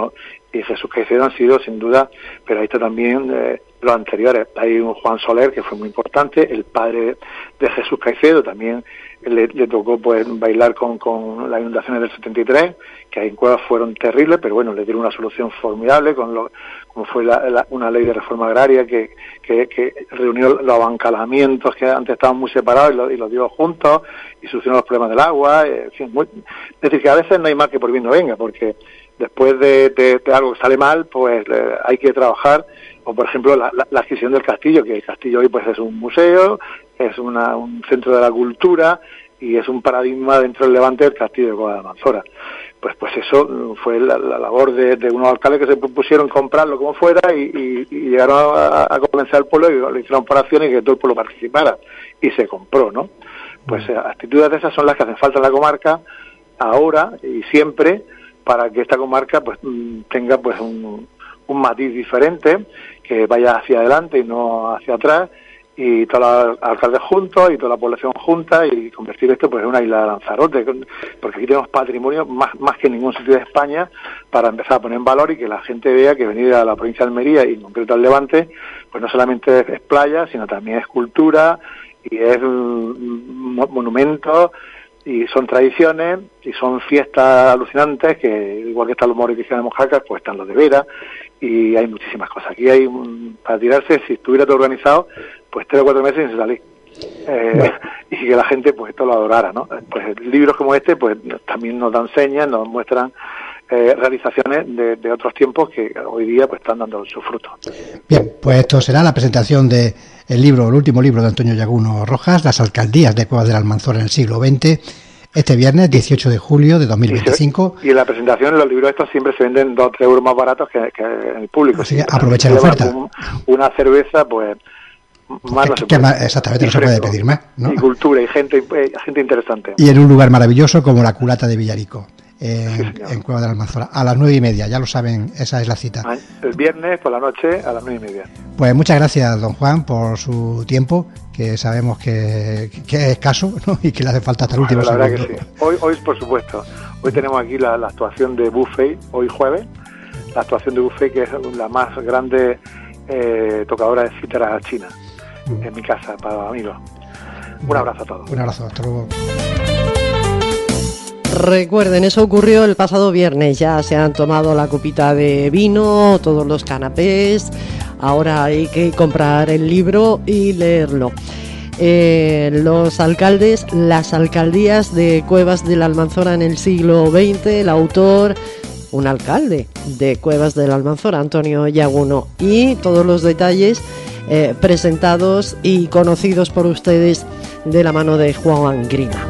y Jesús Caicedo han sido sin duda, pero ahí está también los anteriores. Hay un Juan Soler que fue muy importante, el padre de Jesús Caicedo también le tocó pues bailar con las inundaciones del 73, que ahí en Cuevas fueron terribles, pero bueno, le dieron una solución formidable como fue una ley de reforma agraria que reunió los abancalamientos que antes estaban muy separados y los dio juntos y solucionó los problemas del agua. En fin, es decir, que a veces no hay mal que por bien no venga, porque después de algo que sale mal, pues hay que trabajar. O por ejemplo la adquisición del castillo, que el castillo hoy pues es un museo, es un centro de la cultura y es un paradigma dentro del Levante del castillo de Cuevas de Almanzora. Pues eso fue la labor de unos alcaldes que se propusieron comprarlo como fuera y llegaron a convencer al pueblo y le hicieron operaciones y que todo el pueblo participara y se compró, ¿no? Pues actitudes de esas son las que hacen falta en la comarca ahora y siempre, para que esta comarca pues tenga pues un matiz diferente, que vaya hacia adelante y no hacia atrás, y todos los alcaldes juntos y toda la población junta, y convertir esto pues en una isla de Lanzarote, porque aquí tenemos patrimonio más que en ningún sitio de España para empezar a poner en valor y que la gente vea que venir a la provincia de Almería y en concreto al Levante pues no solamente es playa, sino también es cultura y es monumentos y son tradiciones y son fiestas alucinantes, que igual que están los moros de Mojacas, pues están los de Vera, y hay muchísimas cosas. Aquí hay para tirarse, si estuviera todo organizado, pues 3 o 4 meses sin salir. Y que la gente pues esto lo adorara, ¿no? Pues libros como este pues también nos dan señas, nos muestran realizaciones de otros tiempos que hoy día pues están dando su fruto. Bien, pues esto será la presentación de el último libro de Antonio Llaguno Rojas, Las alcaldías de Cuevas de la Almanzora en el siglo XX, este viernes 18 de julio de 2025. Y en la presentación los libros estos siempre se venden 2 o 3 euros más baratos que en el público. Así que aprovecha la oferta. Una cerveza pues más no se puede. Exactamente, no se puede pedir más, ¿no? Y cultura y gente interesante. Y en un lugar maravilloso como la Culata de Villarico, en Cuevas de la Almanzora, a las 9:30, ya lo saben, esa es la cita. El viernes por la noche a las 9:30. Pues muchas gracias, don Juan, por su tiempo, que sabemos que es escaso, ¿no? Y que le hace falta hasta el último segundo. La verdad que sí. Hoy por supuesto, hoy tenemos aquí la actuación de Buffet, hoy jueves, la actuación de Buffet, que es la más grande tocadora de cítara china, en mi casa, para los amigos. Un abrazo a todos. Un abrazo, hasta luego. Recuerden, eso ocurrió el pasado viernes, ya se han tomado la copita de vino, todos los canapés, ahora hay que comprar el libro y leerlo. Los alcaldes, las alcaldías de Cuevas de la Almanzora en el siglo XX, el autor, un alcalde de Cuevas de la Almanzora, Antonio Llaguno, y todos los detalles presentados y conocidos por ustedes de la mano de Juan Grima.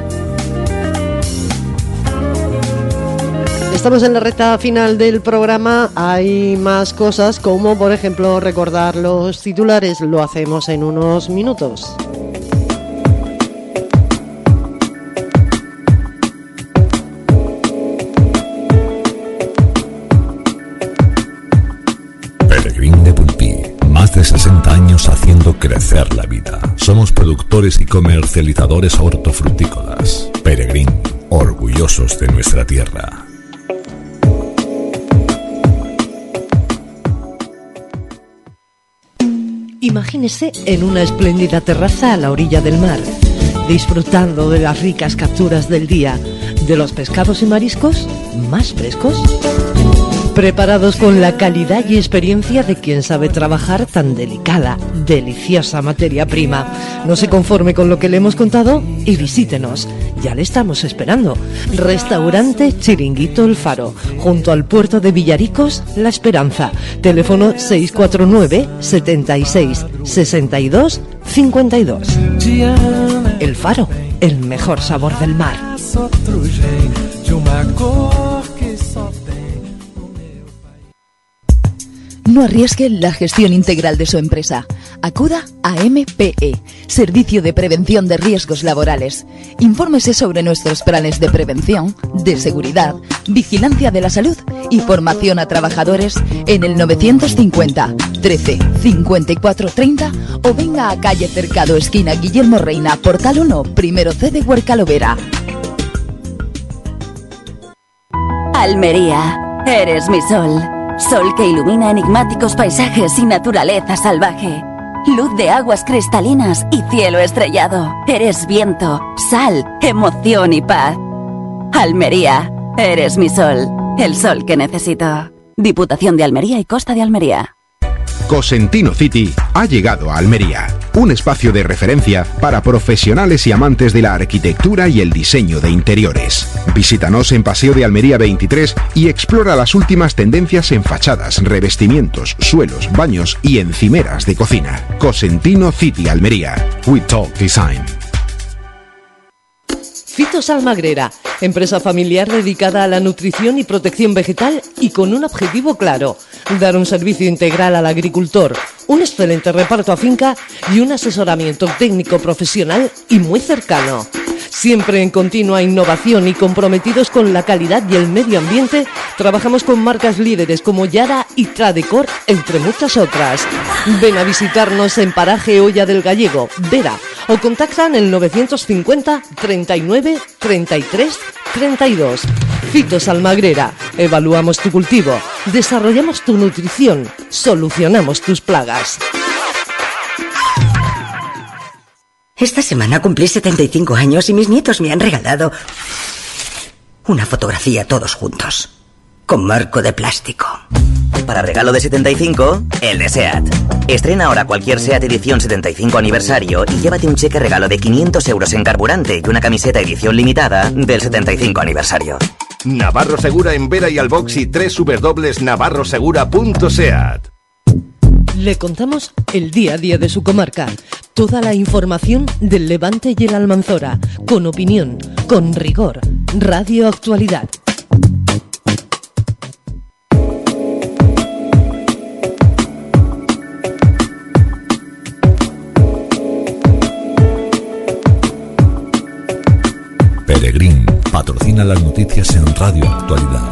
Estamos en la recta final del programa, hay más cosas como por ejemplo recordar los titulares, lo hacemos en unos minutos. Peregrín de Pulpí, más de 60 años haciendo crecer la vida. Somos productores y comercializadores hortofrutícolas. Peregrín, orgullosos de nuestra tierra. Imagínese en una espléndida terraza a la orilla del mar, disfrutando de las ricas capturas del día, de los pescados y mariscos más frescos, preparados con la calidad y experiencia de quien sabe trabajar tan delicada, deliciosa materia prima. No se conforme con lo que le hemos contado y visítenos. Ya le estamos esperando. Restaurante Chiringuito El Faro, junto al puerto de Villaricos, La Esperanza. Teléfono 649 76 62 52. El Faro, el mejor sabor del mar. No arriesgue la gestión integral de su empresa. Acuda a MPE, Servicio de Prevención de Riesgos Laborales. Infórmese sobre nuestros planes de prevención, de seguridad, vigilancia de la salud y formación a trabajadores en el 950 13 54 30 o venga a calle Cercado, esquina Guillermo Reina, Portal 1, primero C de Huercalovera. Almería, eres mi sol. Sol que ilumina enigmáticos paisajes y naturaleza salvaje. Luz de aguas cristalinas y cielo estrellado. Eres viento, sal, emoción y paz. Almería, eres mi sol, el sol que necesito. Diputación de Almería y Costa de Almería. Cosentino City ha llegado a Almería, un espacio de referencia para profesionales y amantes de la arquitectura y el diseño de interiores. Visítanos en Paseo de Almería 23 y explora las últimas tendencias en fachadas, revestimientos, suelos, baños y encimeras de cocina. Cosentino City Almería. We Talk Design. Fitos Almagrera, empresa familiar dedicada a la nutrición y protección vegetal y con un objetivo claro: dar un servicio integral al agricultor, un excelente reparto a finca y un asesoramiento técnico profesional y muy cercano. Siempre en continua innovación y comprometidos con la calidad y el medio ambiente, trabajamos con marcas líderes como Yara y Tradecor, entre muchas otras. Ven a visitarnos en Paraje Olla del Gallego, Vera, o contactan el 950 39 33 32. Fitos Almagrera, evaluamos tu cultivo, desarrollamos tu nutrición, solucionamos tus plagas. Esta semana cumplí 75 años y mis nietos me han regalado una fotografía todos juntos, con marco de plástico. Para regalo de 75, el de SEAT. Estrena ahora cualquier SEAT edición 75 aniversario y llévate un cheque regalo de 500 euros en carburante y una camiseta edición limitada del 75 aniversario. Navarro Segura en Vera y Albox y www.navarrosegura.seat. Le contamos el día a día de su comarca, toda la información del Levante y el Almanzora, con opinión, con rigor. Radio Actualidad. Peregrín patrocina las noticias en Radio Actualidad.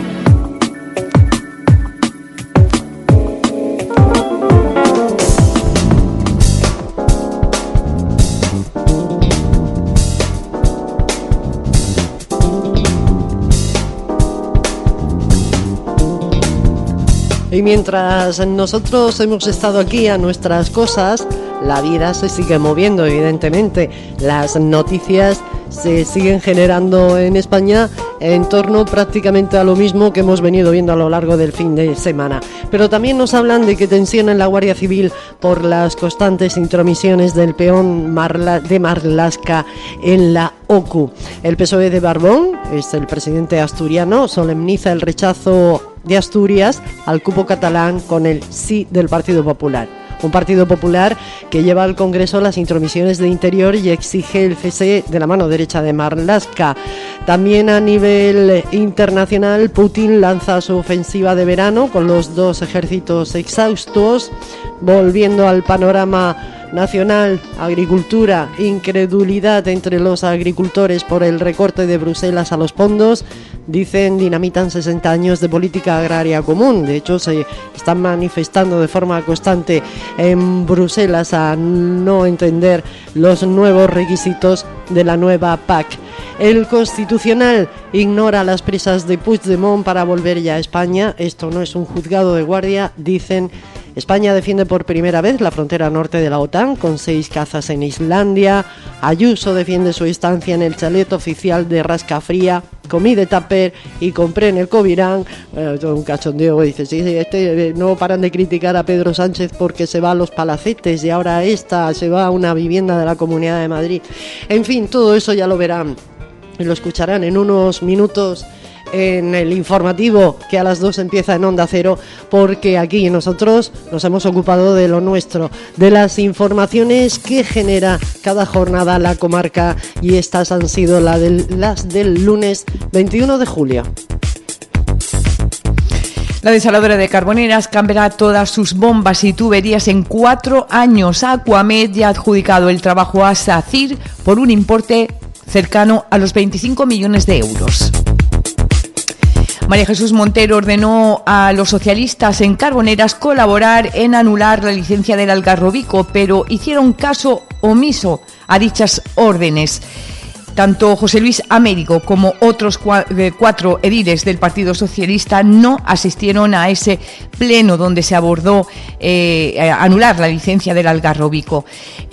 Y mientras nosotros hemos estado aquí a nuestras cosas, la vida se sigue moviendo, evidentemente. Las noticias se siguen generando en España en torno prácticamente a lo mismo que hemos venido viendo a lo largo del fin de semana. Pero también nos hablan de que tensión en la Guardia Civil por las constantes intromisiones del peón de Marlaska en la OCU. El PSOE de Barbón, es el presidente asturiano, solemniza el rechazo de Asturias al cupo catalán con el sí del Partido Popular. Un Partido Popular que lleva al Congreso las intromisiones de Interior y exige el cese de la mano derecha de Marlaska. También a nivel internacional, Putin lanza su ofensiva de verano con los dos ejércitos exhaustos, volviendo al panorama nacional, agricultura, incredulidad entre los agricultores por el recorte de Bruselas a los fondos. Dicen, dinamitan 60 años de política agraria común. De hecho, se están manifestando de forma constante en Bruselas a no entender los nuevos requisitos de la nueva PAC. El Constitucional ignora las prisas de Puigdemont para volver ya a España. Esto no es un juzgado de guardia, dicen. España defiende por primera vez la frontera norte de la OTAN con 6 cazas en Islandia. Ayuso defiende su estancia en el chalet oficial de Rascafría. Comí de tupper y compré en el Covirán. Todo un cachondeo, dice, sí, no paran de criticar a Pedro Sánchez porque se va a los palacetes y ahora se va a una vivienda de la Comunidad de Madrid. En fin, todo eso ya lo verán y lo escucharán en unos minutos en el informativo que a las 2 empieza en Onda Cero, porque aquí nosotros nos hemos ocupado de lo nuestro, de las informaciones que genera cada jornada la comarca, y estas han sido las del lunes 21 de julio. La desaladora de Carboneras cambiará todas sus bombas y tuberías en 4 años. Aquamed ya ha adjudicado el trabajo a SACIR por un importe cercano a los 25 millones de euros. María Jesús Montero ordenó a los socialistas en Carboneras colaborar en anular la licencia del Algarrobico, pero hicieron caso omiso a dichas órdenes. Tanto José Luis Américo como otros 4 ediles del Partido Socialista no asistieron a ese pleno donde se abordó anular la licencia del Algarrobico.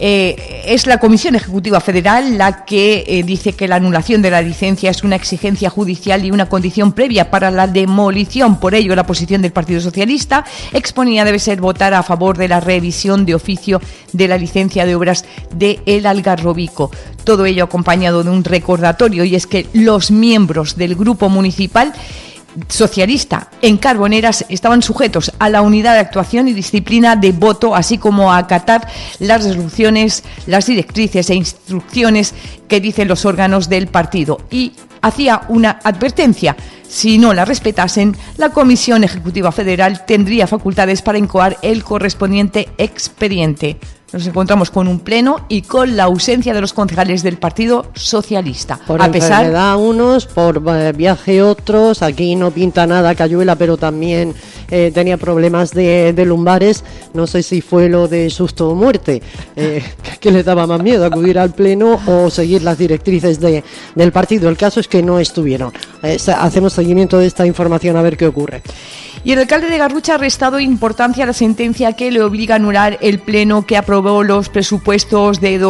Es la Comisión Ejecutiva Federal la que dice que la anulación de la licencia es una exigencia judicial y una condición previa para la demolición. Por ello, la posición del Partido Socialista exponía debe ser votar a favor de la revisión de oficio de la licencia de obras de El Algarrobico. Todo ello acompañado de un recordatorio, y es que los miembros del grupo municipal socialista en Carboneras estaban sujetos a la unidad de actuación y disciplina de voto, así como a acatar las resoluciones, las directrices e instrucciones que dicen los órganos del partido, y hacía una advertencia: si no la respetasen, la Comisión Ejecutiva Federal tendría facultades para incoar el correspondiente expediente. Nos encontramos con un pleno y con la ausencia de los concejales del Partido Socialista. Por enfermedad unos, por viaje otros. Aquí no pinta nada Cayuela, pero también tenía problemas de lumbares. No sé si fue lo de susto o muerte, que le daba más miedo, acudir al pleno o seguir las directrices del partido. El caso es que no estuvieron. Hacemos seguimiento de esta información a ver qué ocurre. Y el alcalde de Garrucha ha restado importancia a la sentencia que le obliga a anular el pleno que aprobó los presupuestos de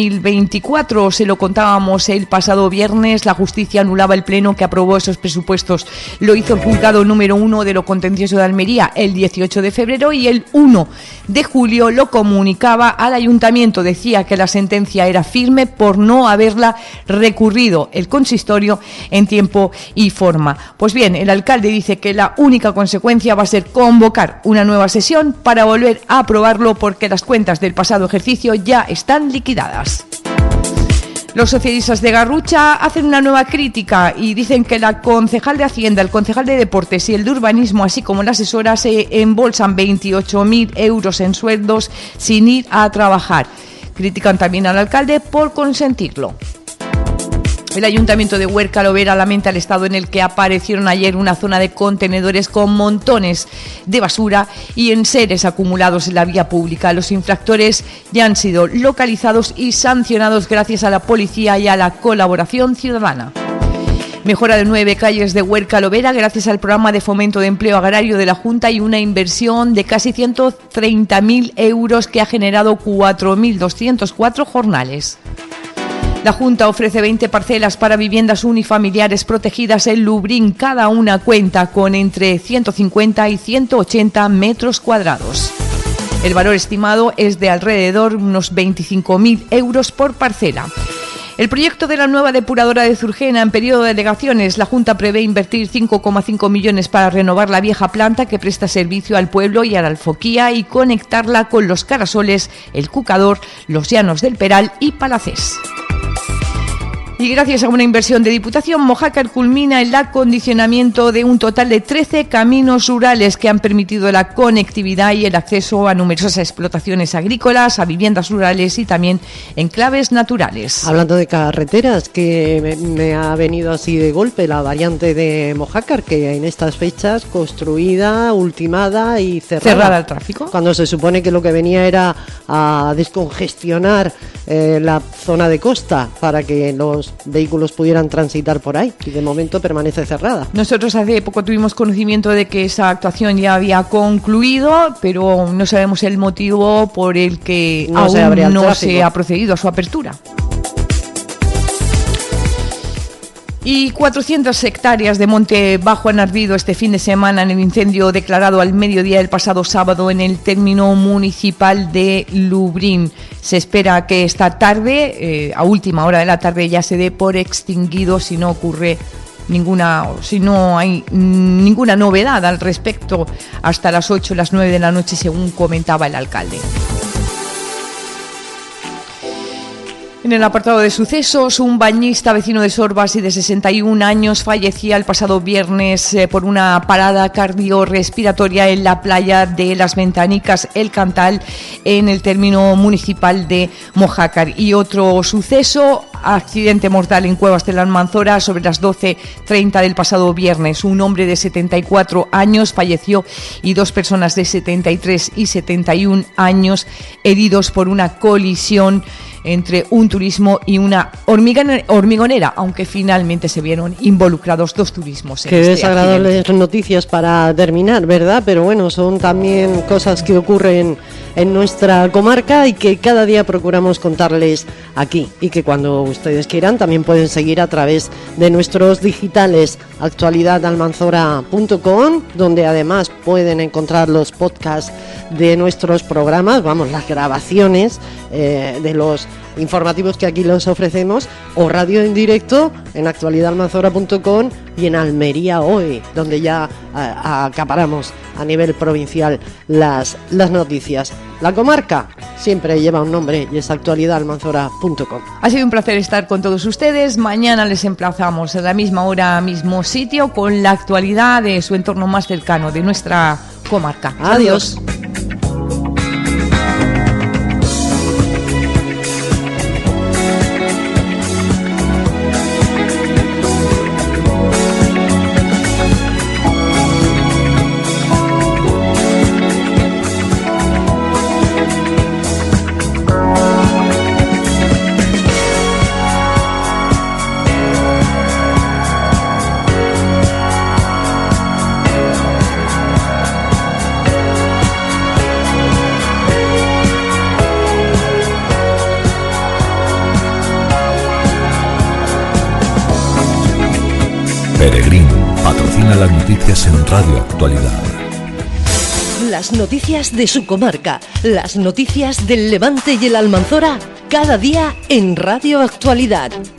2024. Se lo contábamos el pasado viernes. La justicia anulaba el pleno que aprobó esos presupuestos. Lo hizo el juzgado número 1 de lo contencioso de Almería el 18 de febrero y el 1 de julio lo comunicaba al ayuntamiento. Decía que la sentencia era firme por no haberla recurrido el consistorio en tiempo y forma. Pues bien, el alcalde dice que la única consecuencia va a ser convocar una nueva sesión para volver a aprobarlo, porque las cuentas del pasado ejercicio ya están liquidadas. Los socialistas de Garrucha hacen una nueva crítica y dicen que la concejal de Hacienda, el concejal de Deportes y el de Urbanismo, así como la asesora, se embolsan 28.000 euros en sueldos sin ir a trabajar. Critican también al alcalde por consentirlo. El Ayuntamiento de Huerca Lovera lamenta el estado en el que aparecieron ayer una zona de contenedores con montones de basura y enseres acumulados en la vía pública. Los infractores ya han sido localizados y sancionados gracias a la policía y a la colaboración ciudadana. Mejora de 9 calles de Huerca Lovera gracias al programa de fomento de empleo agrario de la Junta y una inversión de casi 130.000 euros que ha generado 4.204 jornales. La Junta ofrece 20 parcelas para viviendas unifamiliares protegidas en Lubrín. Cada una cuenta con entre 150 y 180 metros cuadrados. El valor estimado es de alrededor unos 25.000 euros por parcela. El proyecto de la nueva depuradora de Zurgena en periodo de alegaciones. La Junta prevé invertir 5,5 millones para renovar la vieja planta que presta servicio al pueblo y a la Alfoquía y conectarla con los Carasoles, el Cucador, los Llanos del Peral y Palacés. Y gracias a una inversión de Diputación, Mojácar culmina el acondicionamiento de un total de 13 caminos rurales que han permitido la conectividad y el acceso a numerosas explotaciones agrícolas, a viviendas rurales y también enclaves naturales. Hablando de carreteras, que me ha venido así de golpe la variante de Mojácar, que en estas fechas construida, ultimada y cerrada. Cerrada al tráfico. Cuando se supone que lo que venía era a descongestionar la zona de costa para que los vehículos pudieran transitar por ahí, y de momento permanece cerrada. Nosotros hace poco tuvimos conocimiento de que esa actuación ya había concluido, pero no sabemos el motivo por el que aún no se ha procedido a su apertura. Y 400 hectáreas de monte bajo han ardido este fin de semana en el incendio declarado al mediodía del pasado sábado en el término municipal de Lubrín. Se espera que esta tarde, a última hora de la tarde, ya se dé por extinguido si no hay ninguna novedad al respecto hasta las 8 o las 9 de la noche, según comentaba el alcalde. En el apartado de sucesos, un bañista vecino de Sorbas y de 61 años fallecía el pasado viernes por una parada cardiorrespiratoria en la playa de Las Ventanicas, El Cantal, en el término municipal de Mojácar. Y otro suceso, accidente mortal en Cuevas de la Almanzora sobre las 12:30 del pasado viernes. Un hombre de 74 años falleció y 2 personas de 73 y 71 años heridos por una colisión entre un turismo y una hormigonera, aunque finalmente se vieron involucrados dos turismos. Qué desagradables noticias para terminar, ¿verdad? Pero bueno, son también cosas que ocurren en nuestra comarca y que cada día procuramos contarles aquí, y que cuando ustedes quieran también pueden seguir a través de nuestros digitales, actualidadalmanzora.com, donde además pueden encontrar los podcasts de nuestros programas, las grabaciones de los informativos que aquí los ofrecemos, o radio en directo en actualidadalmanzora.com y en Almería Hoy, donde ya acaparamos a nivel provincial las noticias. La comarca siempre lleva un nombre y es actualidadalmanzora.com. Ha sido un placer estar con todos ustedes. Mañana les emplazamos a la misma hora, mismo sitio, con la actualidad de su entorno más cercano, de nuestra comarca. Adiós. Peregrín patrocina las noticias en Radio Actualidad. Las noticias de su comarca, las noticias del Levante y el Almanzora, cada día en Radio Actualidad.